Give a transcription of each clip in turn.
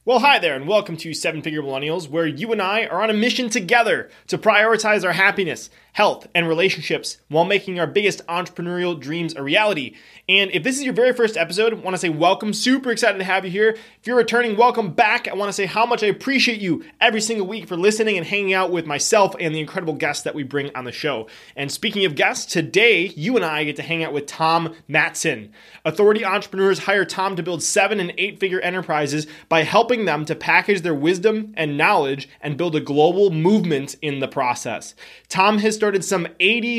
Well, hi there, and welcome to Seven Figure Millennials, where you and I are on a mission together to prioritize our happiness, health, and relationships while making our biggest entrepreneurial dreams a reality. And if this is your very first episode, I want to say welcome. Super excited to have you here. If you're returning, welcome back. I want to say how much I appreciate you every single week for listening and hanging out with myself and the incredible guests that we bring on the show. And speaking of guests, today you and I get to hang out with Tom Matson. Authority entrepreneurs hire Tom to build 7- and 8-figure enterprises by helping them to package their wisdom and knowledge and build a global movement in the process. Tom has started some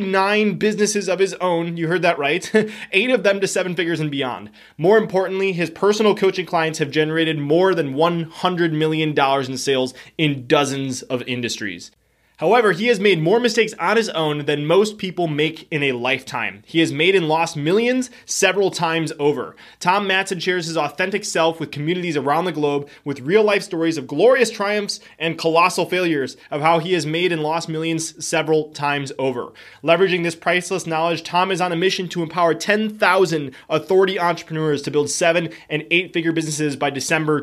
89 businesses of his own. You heard that right. 8 of them to 7 figures and beyond. More importantly, his personal coaching clients have generated more than $100 million in sales in dozens of industries. However, he has made more mistakes on his own than most people make in a lifetime. He has made and lost millions several times over. Tom Matson shares his authentic self with communities around the globe with real-life stories of glorious triumphs and colossal failures of how he has made and lost millions several times over. Leveraging this priceless knowledge, Tom is on a mission to empower 10,000 authority entrepreneurs to build 7- and 8-figure businesses by December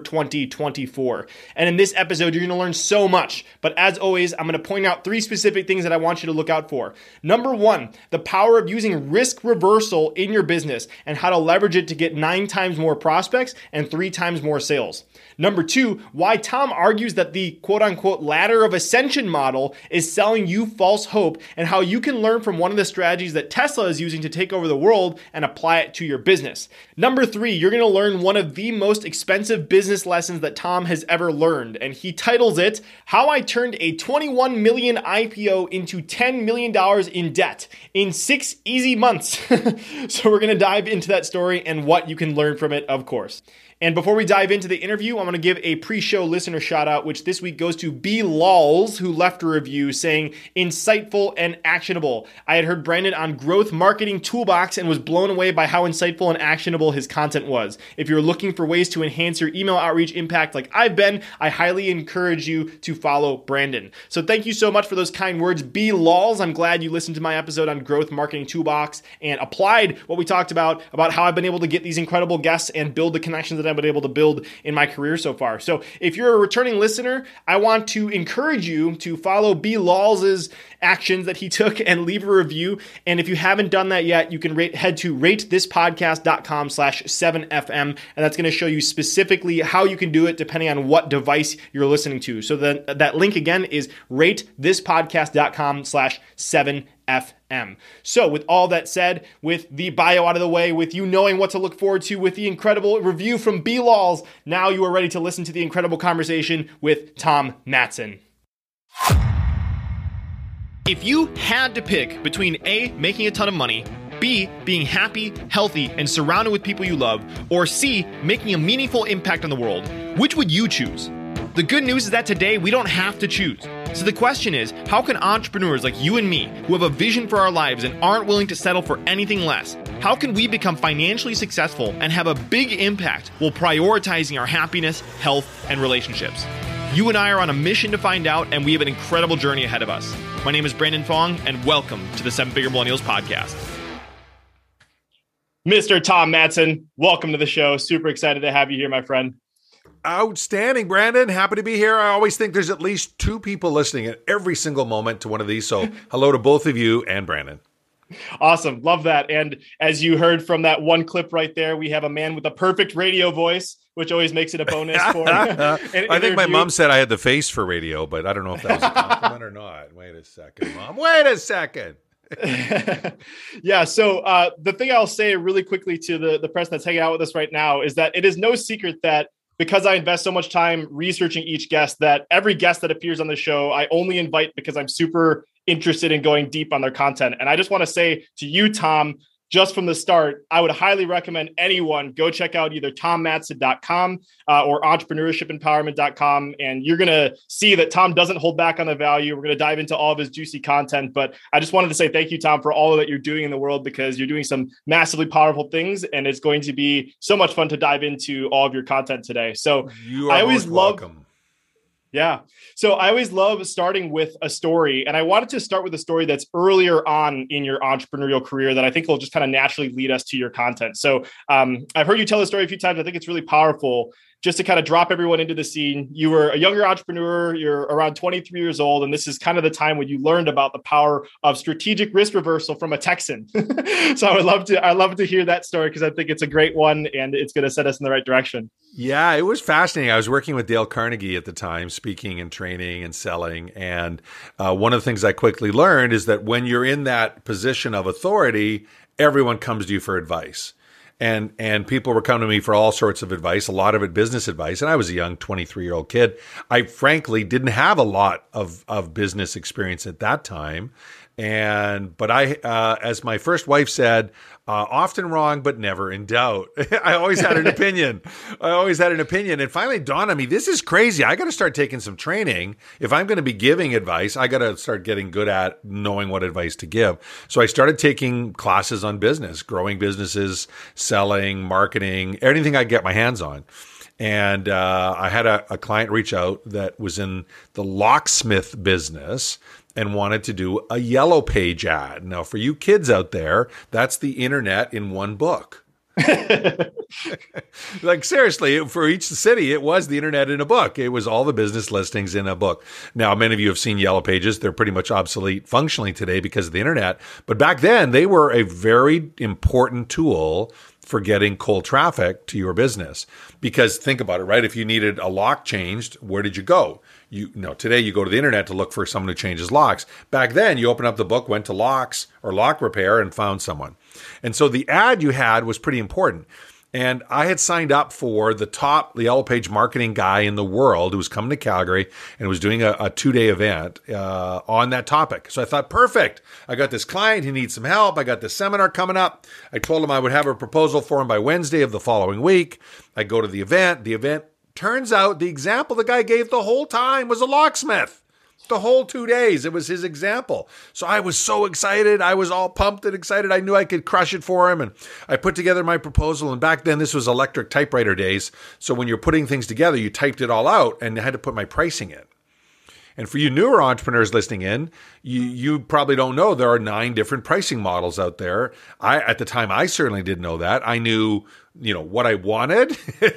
2024. And in this episode, you're going to learn so much. But as always, I'm going to point out 3 specific things that I want you to look out for. Number 1, the power of using risk reversal in your business and how to leverage it to get 9 times more prospects and 3 times more sales. Number 2, why Tom argues that the quote-unquote ladder of ascension model is selling you false hope and how you can learn from one of the strategies that Tesla is using to take over the world and apply it to your business. Number 3, you're going to learn one of the most expensive business lessons that Tom has ever learned, and he titles it, How I Turned a 21 Million IPO into $10 million in debt in 6 easy months. So we're going to dive into that story and what you can learn from it, of course. And before we dive into the interview, I'm going to give a pre-show listener shout out, which this week goes to B. Lawls, who left a review saying, insightful and actionable. I had heard Brandon on Growth Marketing Toolbox and was blown away by how insightful and actionable his content was. If you're looking for ways to enhance your email outreach impact like I've been, I highly encourage you to follow Brandon. So thank you so much for those kind words, B. Lawls. I'm glad you listened to my episode on Growth Marketing Toolbox and applied what we talked about how I've been able to get these incredible guests and build the connections that I've been able to build in my career so far. So if you're a returning listener, I want to encourage you to follow B. Lawls' actions that he took and leave a review. And if you haven't done that yet, you can head to ratethispodcast.com/7FM. And that's going to show you specifically how you can do it depending on what device you're listening to. So that link again is ratethispodcast.com/7FM. So with all that said, with the bio out of the way, with you knowing what to look forward to, with the incredible review from B. Lawls, now you are ready to listen to the incredible conversation with Tom Matson. If you had to pick between A, making a ton of money, B, being happy, healthy, and surrounded with people you love, or C, making a meaningful impact on the world, which would you choose? The good news is that today we don't have to choose. So the question is, how can entrepreneurs like you and me, who have a vision for our lives and aren't willing to settle for anything less, how can we become financially successful and have a big impact while prioritizing our happiness, health, and relationships? You and I are on a mission to find out, and we have an incredible journey ahead of us. My name is Brandon Fong, and welcome to the Seven Figure Millennials podcast. Mr. Tom Matson, welcome to the show. Super excited to have you here, my friend. Outstanding, Brandon. Happy to be here. I always think there's at least 2 people listening at every single moment to one of these. So hello to both of you and Brandon. Awesome. Love that. And as you heard from that one clip right there, we have a man with a perfect radio voice, which always makes it a bonus for I think my mom said I had the face for radio, but I don't know if that was a compliment or not. Wait a second, Mom. Wait a second. Yeah. So the thing I'll say really quickly to the person that's hanging out with us right now is that it is no secret that because I invest so much time researching each guest, that every guest that appears on the show, I only invite because I'm super interested in going deep on their content. And I just want to say to you, Tom, just from the start, I would highly recommend anyone go check out either tommatson.com or entrepreneurshipempowerment.com. And you're going to see that Tom doesn't hold back on the value. We're going to dive into all of his juicy content. But I just wanted to say thank you, Tom, for all that you're doing in the world, because you're doing some massively powerful things. And it's going to be so much fun to dive into all of your content today. So you are always welcome. Yeah. So I always love starting with a story, and I wanted to start with a story that's earlier on in your entrepreneurial career that I think will just kind of naturally lead us to your content. So I've heard you tell the story a few times. I think it's really powerful. just to kind of drop everyone into the scene, you were a younger entrepreneur, you're around 23 years old, and this is kind of the time when you learned about the power of strategic risk reversal from a Texan. So I'd love to hear that story because I think it's a great one and it's going to set us in the right direction. Yeah, it was fascinating. I was working with Dale Carnegie at the time, speaking and training and selling. And one of the things I quickly learned is that when you're in that position of authority, everyone comes to you for advice. And people were coming to me for all sorts of advice, a lot of it business advice. And I was a young 23-year-old kid. I frankly didn't have a lot of business experience at that time. But I, as my first wife said, often wrong, but never in doubt. I always had an opinion. And finally dawned on me, this is crazy. I got to start taking some training. If I'm going to be giving advice, I got to start getting good at knowing what advice to give. So I started taking classes on business, growing businesses, selling, marketing, anything I get my hands on. And I had a client reach out that was in the locksmith business and wanted to do a Yellow Page ad. Now, for you kids out there, that's the internet in one book. Like seriously, for each city, it was the internet in a book. It was all the business listings in a book. Now, many of you have seen Yellow Pages. They're pretty much obsolete functionally today because of the internet. But back then, they were a very important tool for getting cold traffic to your business. Because think about it, right? If you needed a lock changed, where did you go? Today you go to the internet to look for someone who changes locks. Back then, you opened up the book, went to locks or lock repair and found someone. And so the ad you had was pretty important. And I had signed up for the top Yellow Page marketing guy in the world who was coming to Calgary and was doing a 2-day event on that topic. So I thought, perfect. I got this client. He needs some help. I got this seminar coming up. I told him I would have a proposal for him by Wednesday of the following week. I go to the event. The event turns out the example the guy gave the whole time was a locksmith. The whole 2 days, it was his example. So I was so excited. I was all pumped and excited. I knew I could crush it for him. And I put together my proposal. And back then, this was electric typewriter days. So when you're putting things together, you typed it all out and I had to put my pricing in. And for you newer entrepreneurs listening in, you probably don't know there are 9 different pricing models out there. At the time, I certainly didn't know that. I knew, what I wanted.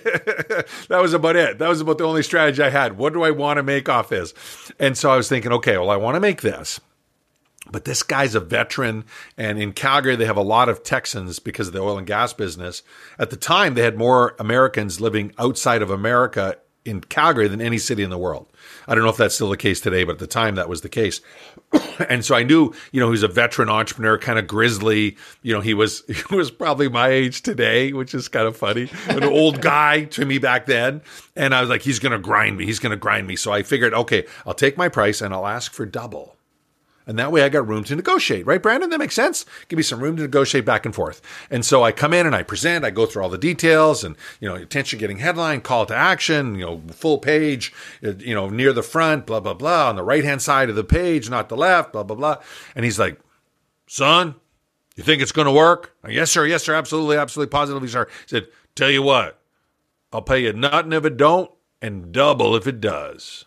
That was about it. That was about the only strategy I had. What do I want to make off this? And so I was thinking, okay, well, I want to make this. But this guy's a veteran, and in Calgary, they have a lot of Texans because of the oil and gas business. At the time, they had more Americans living outside of America in Calgary than any city in the world. I don't know if that's still the case today, but at the time that was the case. And so I knew, he was a veteran entrepreneur, kind of grizzly. He was probably my age today, which is kind of funny. An old guy to me back then. And I was like, he's going to grind me. So I figured, okay, I'll take my price and I'll ask for double. And that way I got room to negotiate, right, Brandon? That makes sense. Give me some room to negotiate back and forth. And so I come in and I present, I go through all the details and, attention getting headline, call to action, full page, near the front, blah, blah, blah, on the right-hand side of the page, not the left, blah, blah, blah. And he's like, son, you think it's going to work? Yes, sir, absolutely, positively, sir. He said, tell you what, I'll pay you nothing if it don't and double if it does.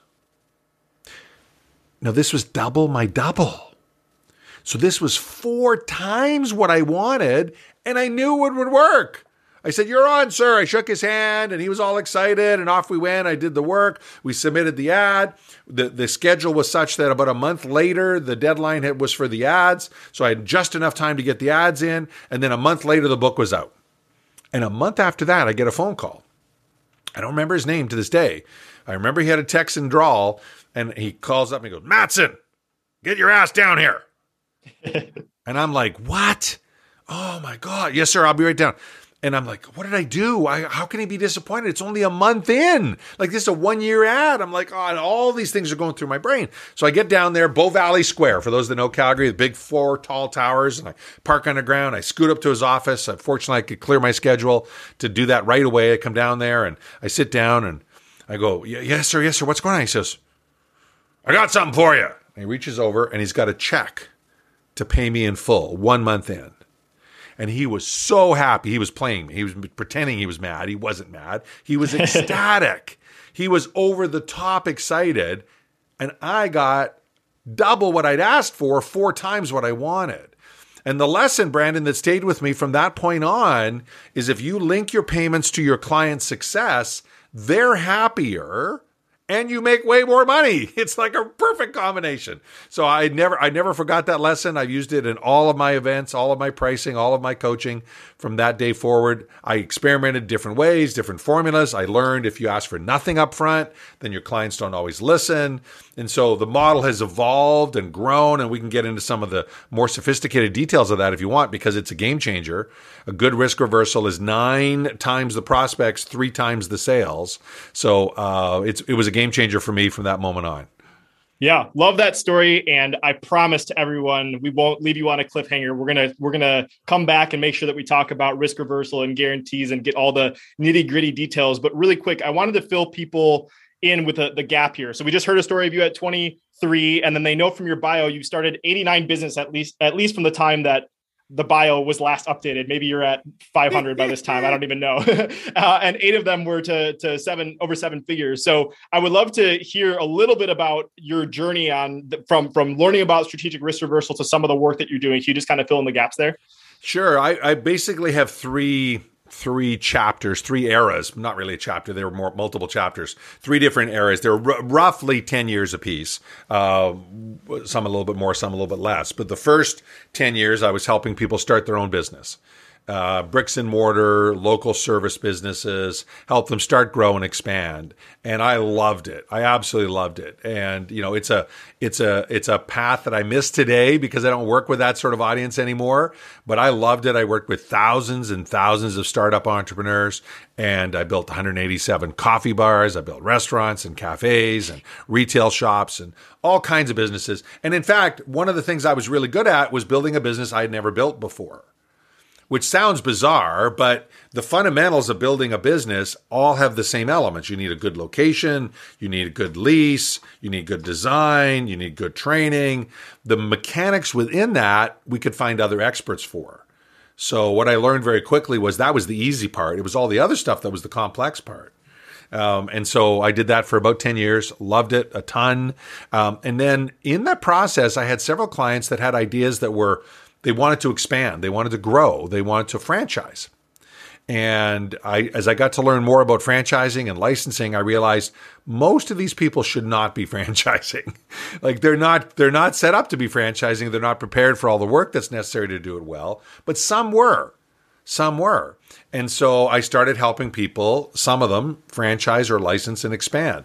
Now, this was double my double. So this was 4 times what I wanted, and I knew it would work. I said, you're on, sir. I shook his hand, and he was all excited, and off we went. I did the work. We submitted the ad. The schedule was such that about a month later, the deadline was for the ads. So I had just enough time to get the ads in, and then a month later, the book was out. And a month after that, I get a phone call. I don't remember his name to this day. I remember he had a Texan drawl, and he calls up and he goes, Matson, get your ass down here. And I'm like, what? Oh, my God. Yes, sir. I'll be right down. And I'm like, what did I do? How can he be disappointed? It's only a month in. Like, this is a 1-year ad. I'm like, oh, and all these things are going through my brain. So I get down there, Bow Valley Square. For those that know Calgary, the big 4 tall towers. And I park on the ground. I scoot up to his office. Fortunately, I could clear my schedule to do that right away. I come down there and I sit down and I go, yes, sir. What's going on? He says, I got something for you. And he reaches over and he's got a check to pay me in full 1 month in. And he was so happy. He was playing me. He was pretending he was mad. He wasn't mad. He was ecstatic. He was over the top excited. And I got double what I'd asked for, 4 times what I wanted. And the lesson, Brandon, that stayed with me from that point on is if you link your payments to your client's success, they're happier, and you make way more money. It's like a perfect combination. So I never forgot that lesson. I've used it in all of my events, all of my pricing, all of my coaching from that day forward. I experimented different ways, different formulas. I learned if you ask for nothing up front, then your clients don't always listen. And so the model has evolved and grown, and we can get into some of the more sophisticated details of that if you want, because it's a game changer. A good risk reversal is 9 times the prospects, 3 times the sales. So it was a game changer for me from that moment on. Yeah, love that story, and I promise to everyone we won't leave you on a cliffhanger. We're gonna come back and make sure that we talk about risk reversal and guarantees and get all the nitty gritty details. But really quick, I wanted to fill people in with the gap here. So we just heard a story of you at 23, and then they know from your bio you started 89 business at least from the time that the bio was last updated. Maybe you're at 500 by this time. I don't even know. And 8 of them were to over 7 figures. So I would love to hear a little bit about your journey from learning about strategic risk reversal to some of the work that you're doing. Can you just kind of fill in the gaps there? Sure. I basically have three chapters, 3 eras, not really a chapter. There were multiple chapters, 3 different eras. They're roughly 10 years apiece. Some a little bit more, some a little bit less. But the first 10 years, I was helping people start their own business. Bricks and mortar, local service businesses, help them start, grow, and expand. And I loved it. I absolutely loved it. And, it's a path that I miss today because I don't work with that sort of audience anymore. But I loved it. I worked with thousands and thousands of startup entrepreneurs, and I built 187 coffee bars. I built restaurants and cafes and retail shops and all kinds of businesses. And in fact, one of the things I was really good at was building a business I had never built before. Which sounds bizarre, but the fundamentals of building a business all have the same elements. You need a good location, you need a good lease, you need good design, you need good training. The mechanics within that, we could find other experts for. So what I learned very quickly was that was the easy part. It was all the other stuff that was the complex part. And so I did that for about 10 years, loved it a ton. And then in that process, I had several clients that had ideas that they wanted to expand. They wanted to grow. They wanted to franchise. And as I got to learn more about franchising and licensing, I realized most of these people should not be franchising. Like they're not set up to be franchising. They're not prepared for all the work that's necessary to do it well. But some were. And so I started helping people, some of them, franchise or license and expand.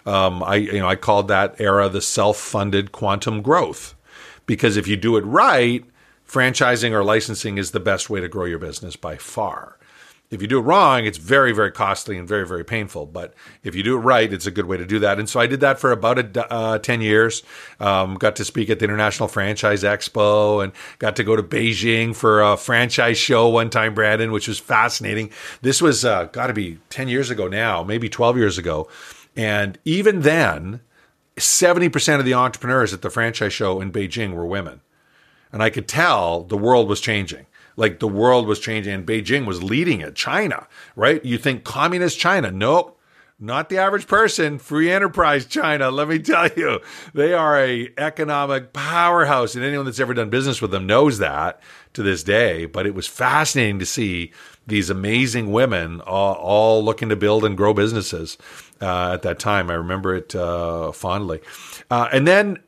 I called that era the self-funded quantum growth. Because if you do it right, franchising or licensing is the best way to grow your business by far. If you do it wrong, it's very, very costly and very, very painful. But if you do it right, it's a good way to do that. And so I did that for about 10 years. Got to speak at the International Franchise Expo and got to go to Beijing for a franchise show one time, Brandon, which was fascinating. This was got to be 10 years ago now, maybe 12 years ago. And even then, 70% of the entrepreneurs at the franchise show in Beijing were women. And I could tell the world was changing. Like the world was changing and Beijing was leading it. China, right? You think communist China. Nope. Not the average person. Free enterprise China. Let me tell you, they are a economic powerhouse. And anyone that's ever done business with them knows that to this day. But it was fascinating to see these amazing women all looking to build and grow businesses at that time. I remember it fondly. And then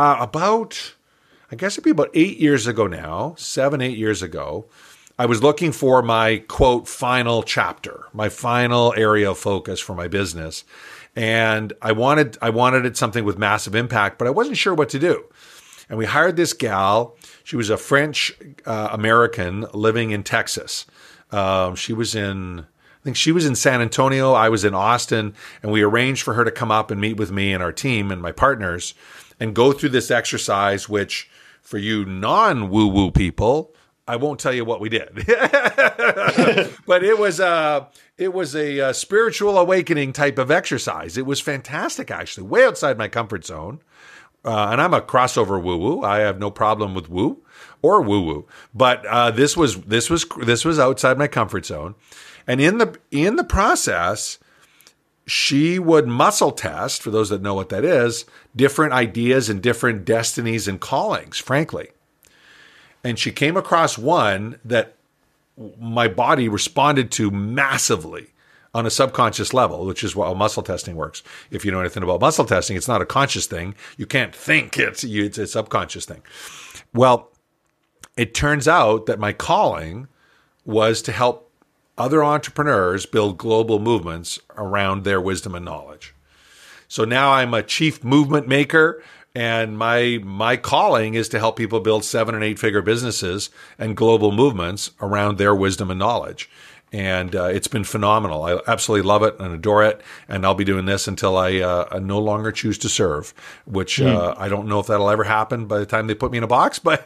I guess it'd be about 8 years ago now, 7-8 years ago, I was looking for my, quote, final chapter, my final area of focus for my business. And I wanted it something with massive impact, but I wasn't sure what to do. And we hired this gal. She was a French American living in Texas. She was in San Antonio. I was in Austin. And we arranged for her to come up and meet with me and our team and my partners and go through this exercise, which for you non-woo-woo people, I won't tell you what we did. But it was a spiritual awakening type of exercise. It was fantastic, actually, way outside my comfort zone. And I'm a crossover woo-woo. I have no problem with woo or woo-woo. But this was outside my comfort zone. And in the process, she would muscle test, for those that know what that is, different ideas and different destinies and callings, frankly. And she came across one that my body responded to massively. on a subconscious level, which is how muscle testing works. If you know anything about muscle testing, it's not a conscious thing. You can't think it's a subconscious thing. Well, it turns out that my calling was to help other entrepreneurs build global movements around their wisdom and knowledge. So now I'm a chief movement maker, and my calling is to help people build 7- and 8-figure businesses and global movements around their wisdom and knowledge. And it's been phenomenal. I absolutely love it and adore it. And I'll be doing this until I no longer choose to serve, which I don't know if that'll ever happen by the time they put me in a box, but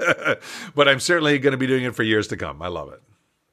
but I'm certainly going to be doing it for years to come. I love it.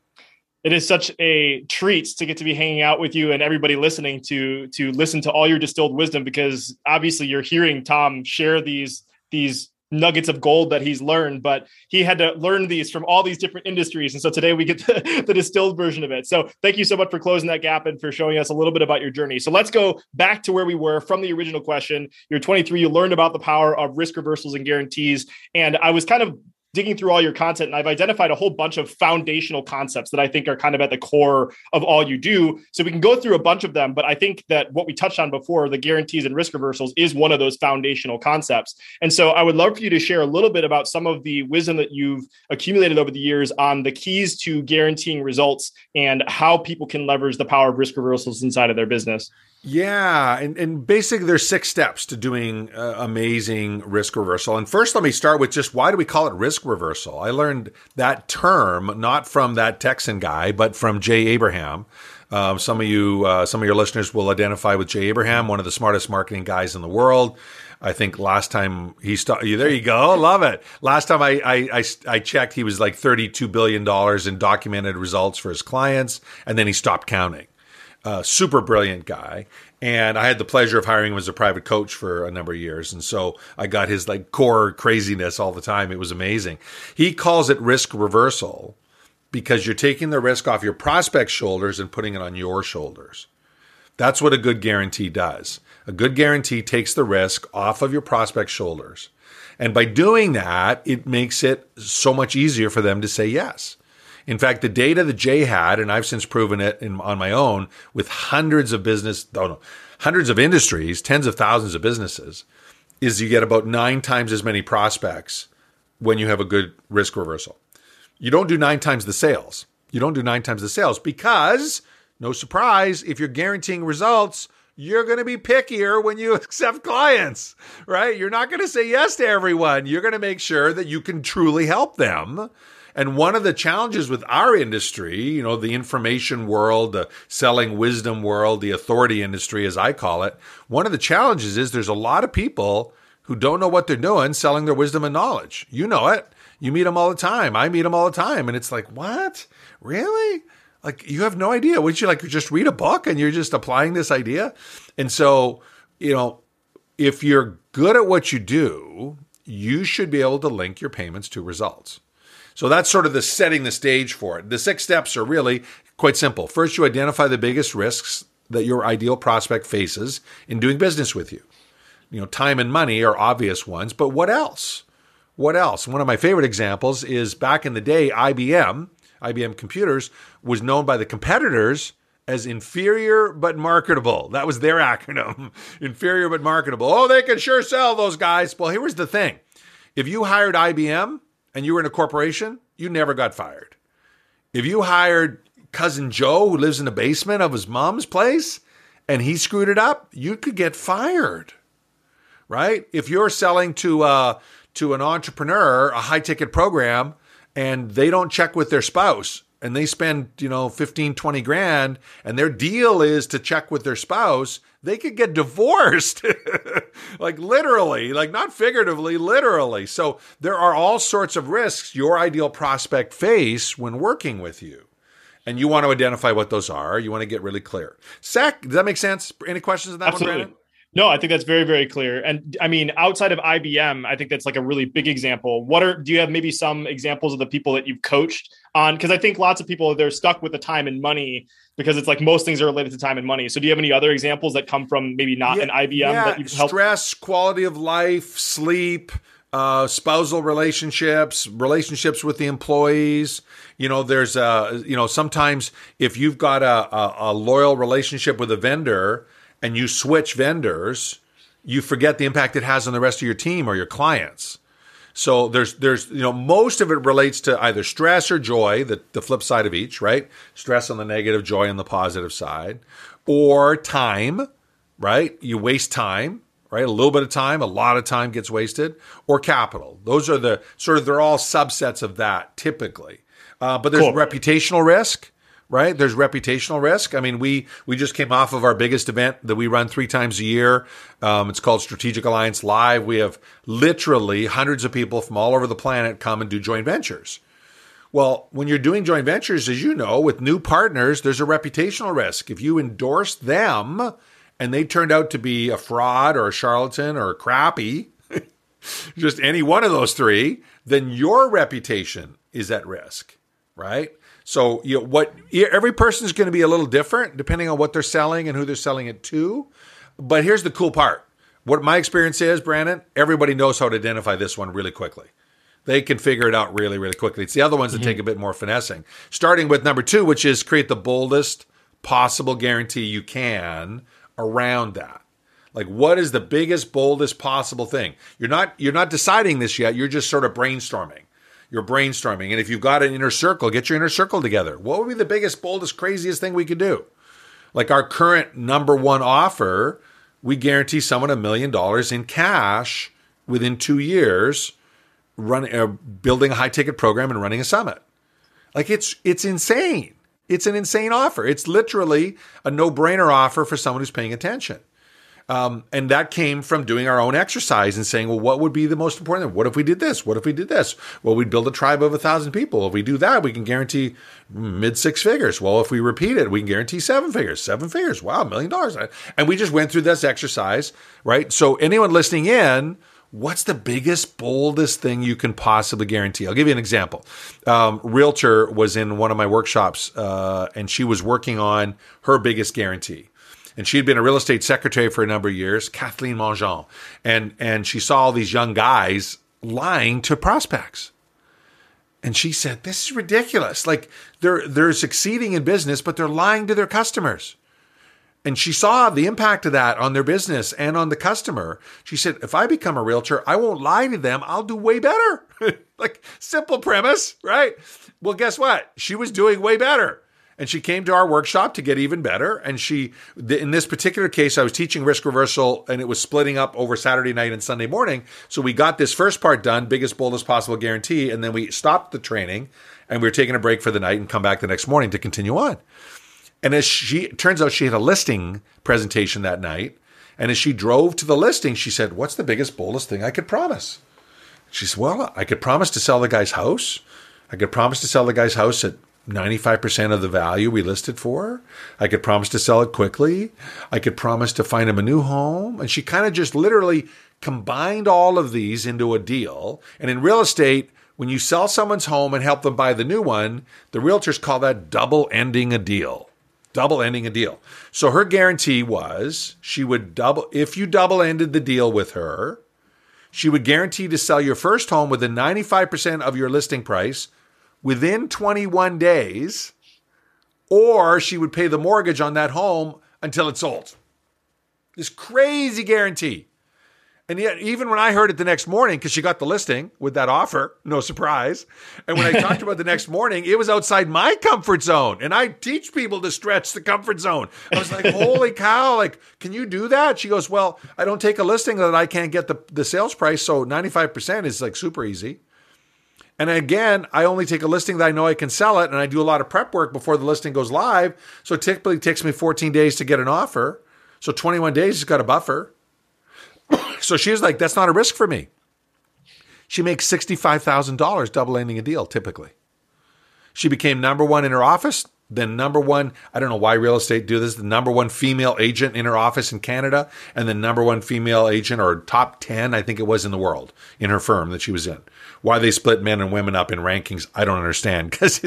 It is such a treat to get to be hanging out with you and everybody listening to listen to all your distilled wisdom, because obviously you're hearing Tom share these nuggets of gold that he's learned, but he had to learn these from all these different industries. And so today we get the distilled version of it. So thank you so much for closing that gap and for showing us a little bit about your journey. So let's go back to where we were from the original question. You're 23, you learned about the power of risk reversals and guarantees. And I was kind of digging through all your content, and I've identified a whole bunch of foundational concepts that I think are kind of at the core of all you do. So we can go through a bunch of them, but I think that what we touched on before, the guarantees and risk reversals, is one of those foundational concepts. And so I would love for you to share a little bit about some of the wisdom that you've accumulated over the years on the keys to guaranteeing results and how people can leverage the power of risk reversals inside of their business. Yeah. And basically there's 6 steps to doing amazing risk reversal. And first, let me start with just why do we call it risk reversal? I learned that term, not from that Texan guy, but from Jay Abraham. Some of your listeners will identify with Jay Abraham, one of the smartest marketing guys in the world. I think last time he stopped, there you go. Love it. Last time I checked, he was like $32 billion in documented results for his clients. And then he stopped counting. Super brilliant guy. And I had the pleasure of hiring him as a private coach for a number of years. And so I got his like core craziness all the time. It was amazing. He calls it risk reversal because you're taking the risk off your prospect's shoulders and putting it on your shoulders. That's what a good guarantee does. A good guarantee takes the risk off of your prospect's shoulders. And by doing that, it makes it so much easier for them to say yes. In fact, the data that Jay had, and I've since proven it on my own with hundreds of industries, tens of thousands of businesses, is you get about 9 times as many prospects when you have a good risk reversal. You don't do 9 times the sales. You don't do 9 times the sales because, no surprise, if you're guaranteeing results, you're going to be pickier when you accept clients, right? You're not going to say yes to everyone. You're going to make sure that you can truly help them. And one of the challenges with our industry, the information world, the selling wisdom world, the authority industry, as I call it, one of the challenges is there's a lot of people who don't know what they're doing selling their wisdom and knowledge. You know it. You meet them all the time. I meet them all the time. And it's like, what? Really? Like, you have no idea. Wouldn't you just read a book and you're just applying this idea? And so, if you're good at what you do, you should be able to link your payments to results. So that's sort of the setting the stage for it. The 6 steps are really quite simple. First, you identify the biggest risks that your ideal prospect faces in doing business with you. Time and money are obvious ones, but what else? What else? One of my favorite examples is back in the day, IBM Computers was known by the competitors as inferior but marketable. That was their acronym, inferior but marketable. Oh, they can sure sell, those guys. Well, here was the thing. If you hired IBM, and you were in a corporation, you never got fired. If you hired cousin Joe, who lives in the basement of his mom's place, and he screwed it up, you could get fired, right? If you're selling to an entrepreneur a high-ticket program, and they don't check with their spouse, and they spend, 15, 20 grand, and their deal is to check with their spouse, they could get divorced, like literally, like not figuratively, literally. So there are all sorts of risks your ideal prospect face when working with you. And you want to identify what those are. You want to get really clear. Does that make sense? Any questions on that Absolutely. one, Brandon? No, I think that's very, very clear. And I mean, outside of IBM, I think that's like a really big example. Do you have maybe some examples of the people that you've coached on? Because I think lots of people, they're stuck with the time and money because it's like most things are related to time and money. So do you have any other examples that come from maybe not an IBM that you've helped? Stress, quality of life, sleep, spousal relationships, relationships with the employees. There's sometimes if you've got a loyal relationship with a vendor and you switch vendors, you forget the impact it has on the rest of your team or your clients. So there's most of it relates to either stress or joy, the flip side of each, right? Stress on the negative, joy on the positive side, or time, right? You waste time, right? A little bit of time, a lot of time gets wasted, or capital. Those are they're all subsets of that typically. But there's reputational risk. Right? There's reputational risk. I mean, we just came off of our biggest event that we run 3 times a year. It's called Strategic Alliance Live. We have literally hundreds of people from all over the planet come and do joint ventures. Well, when you're doing joint ventures, as you know, with new partners, there's a reputational risk. If you endorse them and they turned out to be a fraud or a charlatan or a crappy, just any one of those 3, then your reputation is at risk, right? So every person is going to be a little different depending on what they're selling and who they're selling it to. But here's the cool part. What my experience is, Brandon, everybody knows how to identify this one really quickly. They can figure it out really, really quickly. It's the other ones that take a bit more finessing. Starting with number 2, which is create the boldest possible guarantee you can around that. Like, what is the biggest, boldest possible thing? You're not deciding this yet. You're just sort of brainstorming. You're brainstorming. And if you've got an inner circle, get your inner circle together. What would be the biggest, boldest, craziest thing we could do? Like our current number 1 offer, we guarantee someone $1 million in cash within 2 years, building a high ticket program and running a summit. Like it's insane. It's an insane offer. It's literally a no-brainer offer for someone who's paying attention. And that came from doing our own exercise and saying, well, what would be the most important thing? What if we did this? What if we did this? Well, we'd build a tribe of 1,000 people. If we do that, we can guarantee mid 6 figures. Well, if we repeat it, we can guarantee 7 figures. 7 figures. Wow, $1 million. And we just went through this exercise, right? So anyone listening in, what's the biggest, boldest thing you can possibly guarantee? I'll give you an example. Realtor was in one of my workshops, and she was working on her biggest guarantee. And she had been a real estate secretary for a number of years, Kathleen Mongeon. And she saw all these young guys lying to prospects. And she said, this is ridiculous. Like they're succeeding in business, but they're lying to their customers. And she saw the impact of that on their business and on the customer. She said, if I become a realtor, I won't lie to them. I'll do way better. Like simple premise, right? Well, guess what? She was doing way better. And she came to our workshop to get even better. And in this particular case, I was teaching risk reversal and it was splitting up over Saturday night and Sunday morning. So we got this first part done, biggest, boldest possible guarantee. And then we stopped the training and we were taking a break for the night and come back the next morning to continue on. And turns out she had a listing presentation that night. And as she drove to the listing, she said, what's the biggest, boldest thing I could promise? She said, well, I could promise to sell the guy's house. I could promise to sell the guy's house at 95% of the value we listed for. I could promise to sell it quickly. I could promise to find him a new home. And she kind of just literally combined all of these into a deal. And in real estate, when you sell someone's home and help them buy the new one, the realtors call that double ending a deal. Double ending a deal. So her guarantee was if you double ended the deal with her, she would guarantee to sell your first home within 95% of your listing price within 21 days, or she would pay the mortgage on that home until it's sold. This crazy guarantee. And yet, even when I heard it the next morning, because she got the listing with that offer, no surprise. And when I talked about it the next morning, it was outside my comfort zone. And I teach people to stretch the comfort zone. I was like, holy cow, like, can you do that? She goes, well, I don't take a listing that I can't get the sales price. So 95% is like super easy. And again, I only take a listing that I know I can sell it, and I do a lot of prep work before the listing goes live. So it typically takes me 14 days to get an offer. So 21 days has got a buffer. So she was like, that's not a risk for me. She makes $65,000 double ending a deal typically. She became number 1 in her office, then number 1, I don't know why real estate do this, the number 1 female agent in her office in Canada, and the number 1 female agent or top 10, I think it was in the world, in her firm that she was in. Why they split men and women up in rankings, I don't understand, because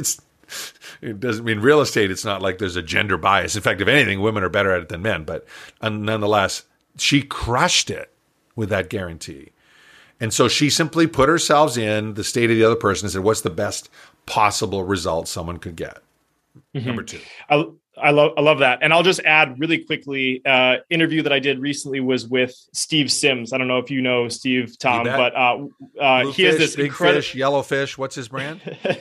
it doesn't mean real estate. It's not like there's a gender bias. In fact, if anything, women are better at it than men. But nonetheless, she crushed it with that guarantee. And so she simply put herself in the state of the other person and said, what's the best possible result someone could get? Number two. I love that. And I'll just add really quickly, interview that I did recently was with Steve Sims. I don't know if you know Steve, Tom, but he has this big fish, yellow fish. What's his brand?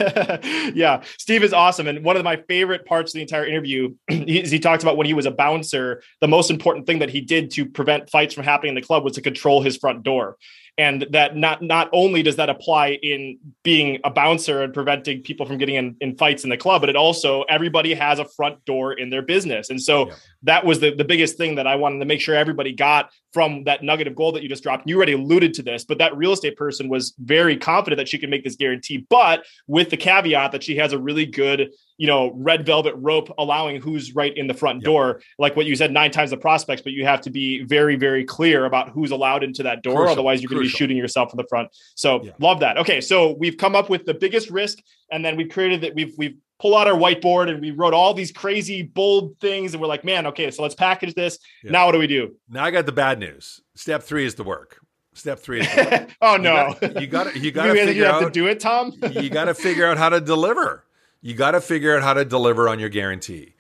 Yeah, Steve is awesome. And one of my favorite parts of the entire interview is he talked about when he was a bouncer, the most important thing that he did to prevent fights from happening in the club was to control his front door. And that not only does that apply in being a bouncer and preventing people from getting in fights in the club, but it also, everybody has a front door in their business. And so that was the biggest thing that I wanted to make sure everybody got from that nugget of gold that you just dropped. You already alluded to this, but that real estate person was very confident that she could make this guarantee, but with the caveat that she has a really good, red velvet rope allowing who's right in the front door. Like what you said, 9 times the prospects, but you have to be very, very clear about who's allowed into that door. Otherwise you're going to be shooting yourself in the front. So love that. Okay. So we've come up with the biggest risk, and then we've created that we've pull out our whiteboard and we wrote all these crazy bold things. And we're like, man, okay, so let's package this. Now what do we do? Now I got the bad news. Step 3 is the work. Step 3 is the work. Oh no. You got to figure out to do it, Tom. You got to figure out how to deliver. You got to figure out how to deliver on your guarantee.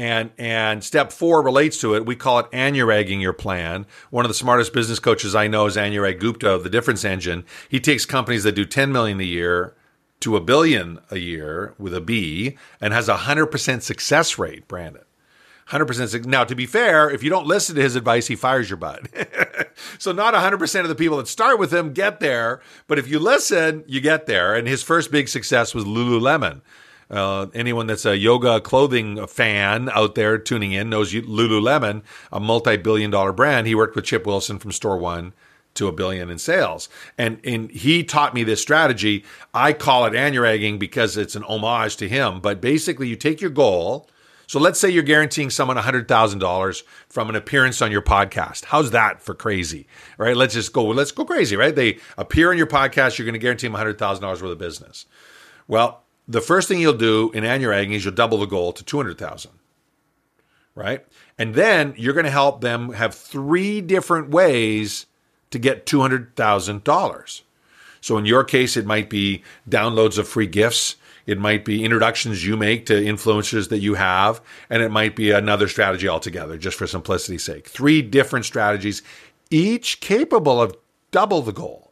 And step 4 relates to it. We call it anuragging your plan. One of the smartest business coaches I know is Anurag Gupta of the Difference Engine. He takes companies that do 10 million a year to $1 billion a year with a B and has a 100% success rate, Brandon. 100%. Now, to be fair, if you don't listen to his advice, he fires your butt. So not 100% of the people that start with him get there, but if you listen, you get there. And his first big success was Lululemon. Anyone that's a yoga clothing fan out there tuning in knows Lululemon, a multi-billion-dollar brand. He worked with Chip Wilson from Store One to $1 billion in sales. And he taught me this strategy. I call it anuragging because it's an homage to him. But basically, you take your goal. So let's say you're guaranteeing someone $100,000 from an appearance on your podcast. How's that for crazy, right? Let's go crazy, right? They appear on your podcast. You're going to guarantee them $100,000 worth of business. Well, the first thing you'll do in anuragging is you'll double the goal to $200,000, right? And then you're going to help them have 3 different ways to get $200,000. So in your case, it might be downloads of free gifts. It might be introductions you make to influencers that you have. And it might be another strategy altogether, just for simplicity's sake. 3 different strategies, each capable of double the goal.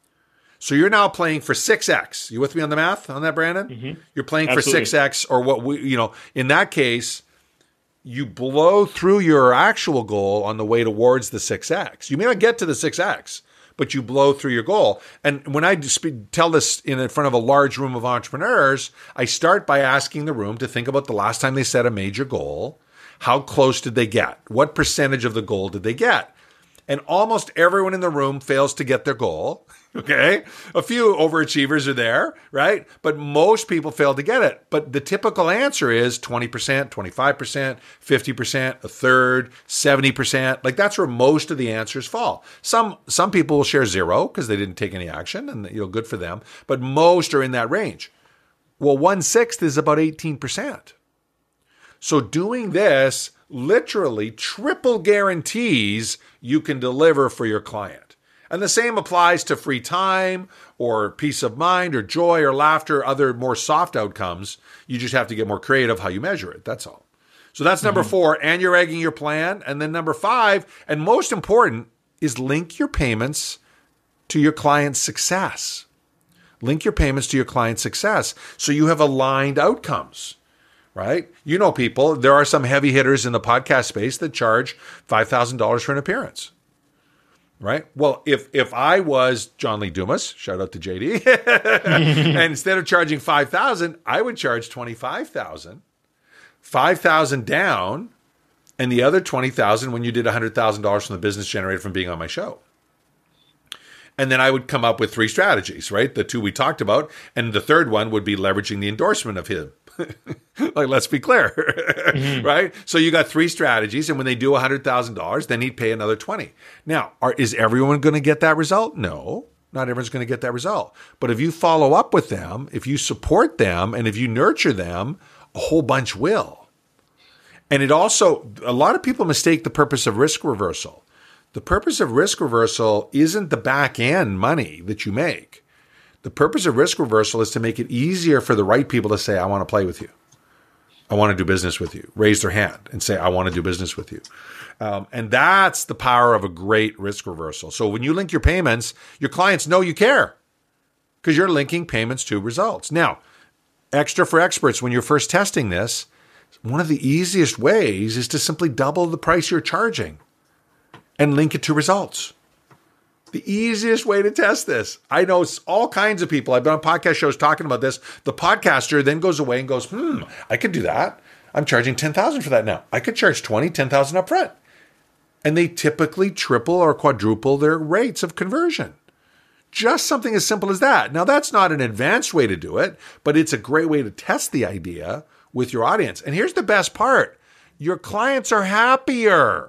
So you're now playing for 6x. You with me on the math on that, Brandon? Mm-hmm. You're playing Absolutely. For 6x, or what we, in that case, you blow through your actual goal on the way towards the 6x. You may not get to the 6x, but you blow through your goal. And when I tell this in front of a large room of entrepreneurs, I start by asking the room to think about the last time they set a major goal. How close did they get? What percentage of the goal did they get? And almost everyone in the room fails to get their goal. Okay. A few overachievers are there, right? But most people fail to get it. But the typical answer is 20%, 25%, 50%, a third, 70%. Like that's where most of the answers fall. Some people will share 0 because they didn't take any action and good for them. But most are in that range. Well, 1/6 is about 18%. So doing this literally triple guarantees you can deliver for your client. And the same applies to free time or peace of mind or joy or laughter, other more soft outcomes. You just have to get more creative how you measure it. That's all. So that's number 4, anuragging your plan. And then number 5, and most important, is link your payments to your client's success. Link your payments to your client's success so you have aligned outcomes. Right? People, there are some heavy hitters in the podcast space that charge $5,000 for an appearance. Right? Well, if I was John Lee Dumas, shout out to JD, and instead of charging $5,000, I would charge $25,000, $5,000 down, and the other $20,000 when you did $100,000 from the business generated from being on my show. And then I would come up with 3 strategies, right? The 2 we talked about, and the third one would be leveraging the endorsement of him. Like, let's be clear, right? So you got 3 strategies, and when they do $100,000, then he'd pay another 20. Now, is everyone going to get that result? No, not everyone's going to get that result. But if you follow up with them, if you support them, and if you nurture them, a whole bunch will. And it also, a lot of people mistake the purpose of risk reversal. The purpose of risk reversal isn't the back end money that you make. The purpose of risk reversal is to make it easier for the right people to say, I want to play with you. I want to do business with you. Raise their hand and say, I want to do business with you. And that's the power of a great risk reversal. So when you link your payments, your clients know you care because you're linking payments to results. Now, extra for experts, when you're first testing this, one of the easiest ways is to simply double the price you're charging and link it to results. The easiest way to test this. I know all kinds of people. I've been on podcast shows talking about this. The podcaster then goes away and goes, I could do that. I'm charging $10,000 for that now. I could charge $10,000 up front. And they typically triple or quadruple their rates of conversion. Just something as simple as that. Now, that's not an advanced way to do it, but it's a great way to test the idea with your audience. And here's the best part. Your clients are happier.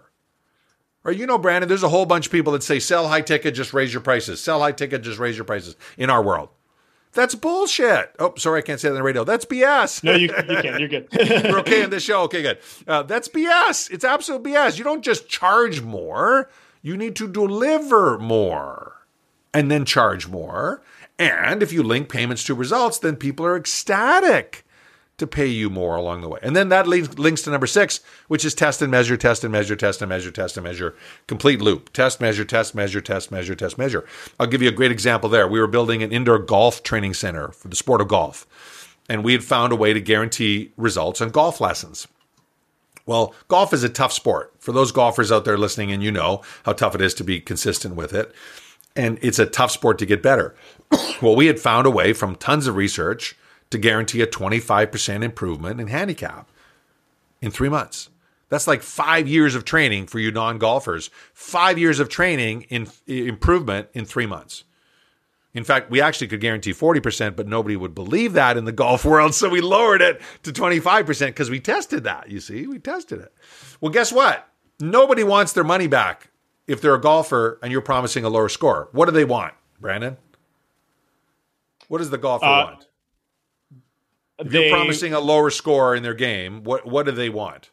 Or Brandon, there's a whole bunch of people that say, sell high ticket, just raise your prices. Sell high ticket, just raise your prices in our world. That's bullshit. Oh, sorry, I can't say that on the radio. That's BS. No, you can. You're good. We're okay on this show. Okay, good. That's BS. It's absolute BS. You don't just charge more. You need to deliver more and then charge more. And if you link payments to results, then people are ecstatic to pay you more along the way. And then that links to number 6, which is test and measure, test and measure, test and measure, test and measure. Complete loop. Test, measure, test, measure, test, measure, test, measure. I'll give you a great example there. We were building an indoor golf training center for the sport of golf. And we had found a way to guarantee results on golf lessons. Well, golf is a tough sport. For those golfers out there listening, and you know how tough it is to be consistent with it. And it's a tough sport to get better. Well, we had found a way from tons of research to guarantee a 25% improvement in handicap in 3 months. That's like 5 years of training for you non-golfers. 5 years of training in improvement in 3 months. In fact, we actually could guarantee 40%, but nobody would believe that in the golf world. So we lowered it to 25% because we tested that. You see, we tested it. Well, guess what? Nobody wants their money back if they're a golfer and you're promising a lower score. What do they want, Brandon? What does the golfer want? If you're promising a lower score in their game, what do they want?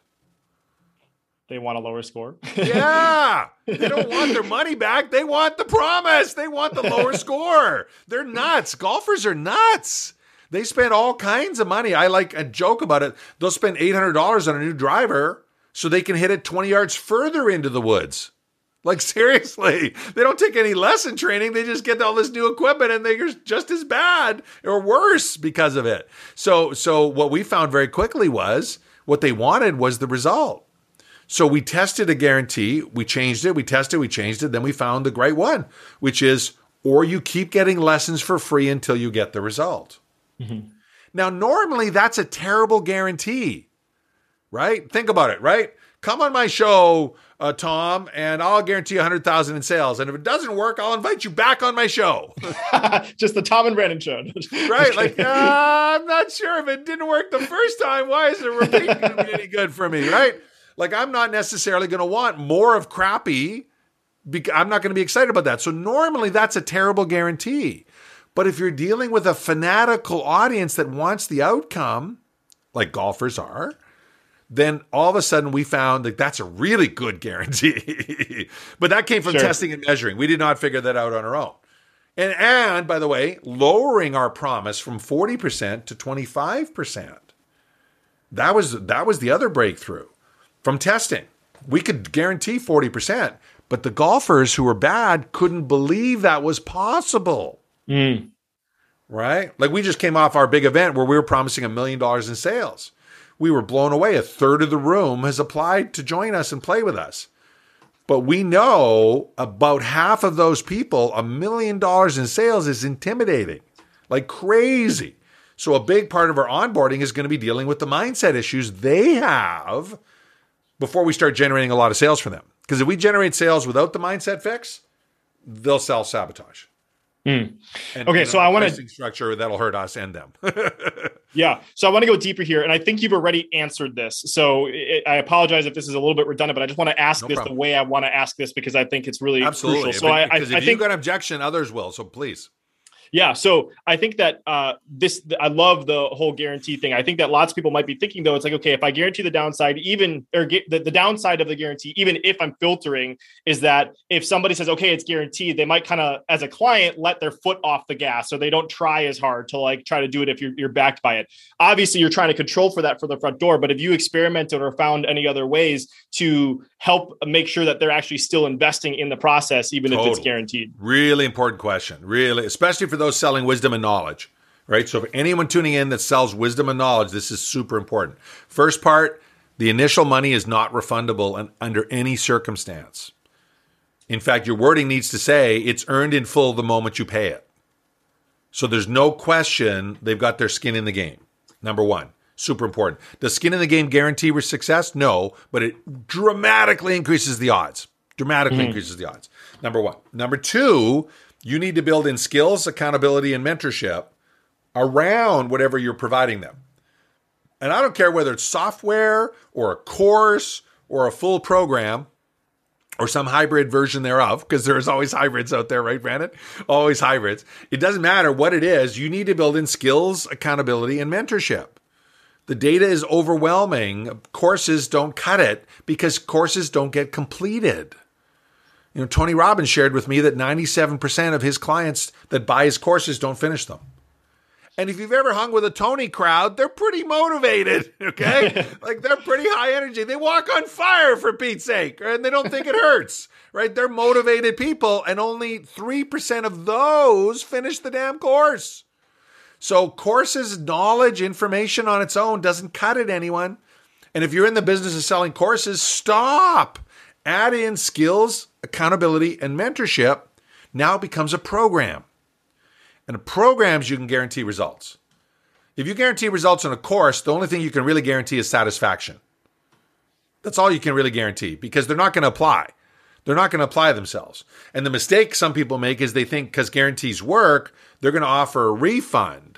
They want a lower score. Yeah. They don't want their money back. They want the promise. They want the lower score. They're nuts. Golfers are nuts. They spend all kinds of money. I like a joke about it. They'll spend $800 on a new driver so they can hit it 20 yards further into the woods. Like, seriously, they don't take any lesson training. They just get all this new equipment and they're just as bad or worse because of it. So what we found very quickly was what they wanted was the result. So we tested a guarantee. We changed it. We tested, we changed it. Then we found the great one, which is, or you keep getting lessons for free until you get the result. Mm-hmm. Now, normally that's a terrible guarantee, right? Think about it, right? Come on my show, Tom, and I'll guarantee 100,000 in sales. And if it doesn't work, I'll invite you back on my show. Just the Tom and Brandon show. Right? Like, I'm not sure if it didn't work the first time. Why is it repeating going to be any good for me, right? Like, I'm not necessarily going to want more of crappy. I'm not going to be excited about that. So normally that's a terrible guarantee. But if you're dealing with a fanatical audience that wants the outcome, like golfers are, then all of a sudden we found that that's a really good guarantee. But that came from testing and measuring. We did not figure that out on our own. And by the way, lowering our promise from 40% to 25%. That was the other breakthrough from testing. We could guarantee 40%, but the golfers who were bad couldn't believe that was possible. Mm. Right? Like, we just came off our big event where we were promising $1 million in sales. We were blown away. A third of the room has applied to join us and play with us. But we know about half of those people, $1 million in sales is intimidating, like crazy. So a big part of our onboarding is going to be dealing with the mindset issues they have before we start generating a lot of sales for them. Because if we generate sales without the mindset fix, they'll self-sabotage. Mm. Okay, so I want to structure that'll hurt us and them. Yeah, so I want to go deeper here, and I think you've already answered this. So I apologize if this is a little bit redundant, but I just want to ask this the way I want to ask this because I think it's really crucial. So because if you've got an objection, others will. So please. Yeah, so I think that I love the whole guarantee thing. I think that lots of people might be thinking though, it's like, okay, if I guarantee the downside, even or get the downside of the guarantee, even if I'm filtering, is that if somebody says, okay, it's guaranteed, they might kind of, as a client, let their foot off the gas, so they don't try as hard to like try to do it if you're backed by it. Obviously, you're trying to control for that for the front door, but if you experimented or found any other ways to help make sure that they're actually still investing in the process, even if it's guaranteed. Really important question, really, especially for those selling wisdom and knowledge, right? So for anyone tuning in that sells wisdom and knowledge, this is super important. First part, the initial money is not refundable under any circumstance. In fact, your wording needs to say it's earned in full the moment you pay it. So there's no question they've got their skin in the game. Number one, super important. Does skin in the game guarantee success? No, but it dramatically increases the odds. Increases the odds. Number one. Number two, you need to build in skills, accountability, and mentorship around whatever you're providing them. And I don't care whether it's software or a course or a full program or some hybrid version thereof, because there's always hybrids out there, right, Brandon? Always hybrids. It doesn't matter what it is. You need to build in skills, accountability, and mentorship. The data is overwhelming. Courses don't cut it because courses don't get completed. You know, Tony Robbins shared with me that 97% of his clients that buy his courses don't finish them. And if you've ever hung with a Tony crowd, they're pretty motivated, okay? Like they're pretty high energy. They walk on fire, for Pete's sake, and they don't think it hurts, right? They're motivated people, and only 3% of those finish the damn course. So courses, knowledge, information on its own doesn't cut it, anyone. And if you're in the business of selling courses, stop. Add in skills, accountability, and mentorship. Now it becomes a program. And in programs, you can guarantee results. If you guarantee results in a course, the only thing you can really guarantee is satisfaction. That's all you can really guarantee, because they're not going to apply. They're not going to apply themselves. And the mistake some people make is they think because guarantees work, they're going to offer a refund.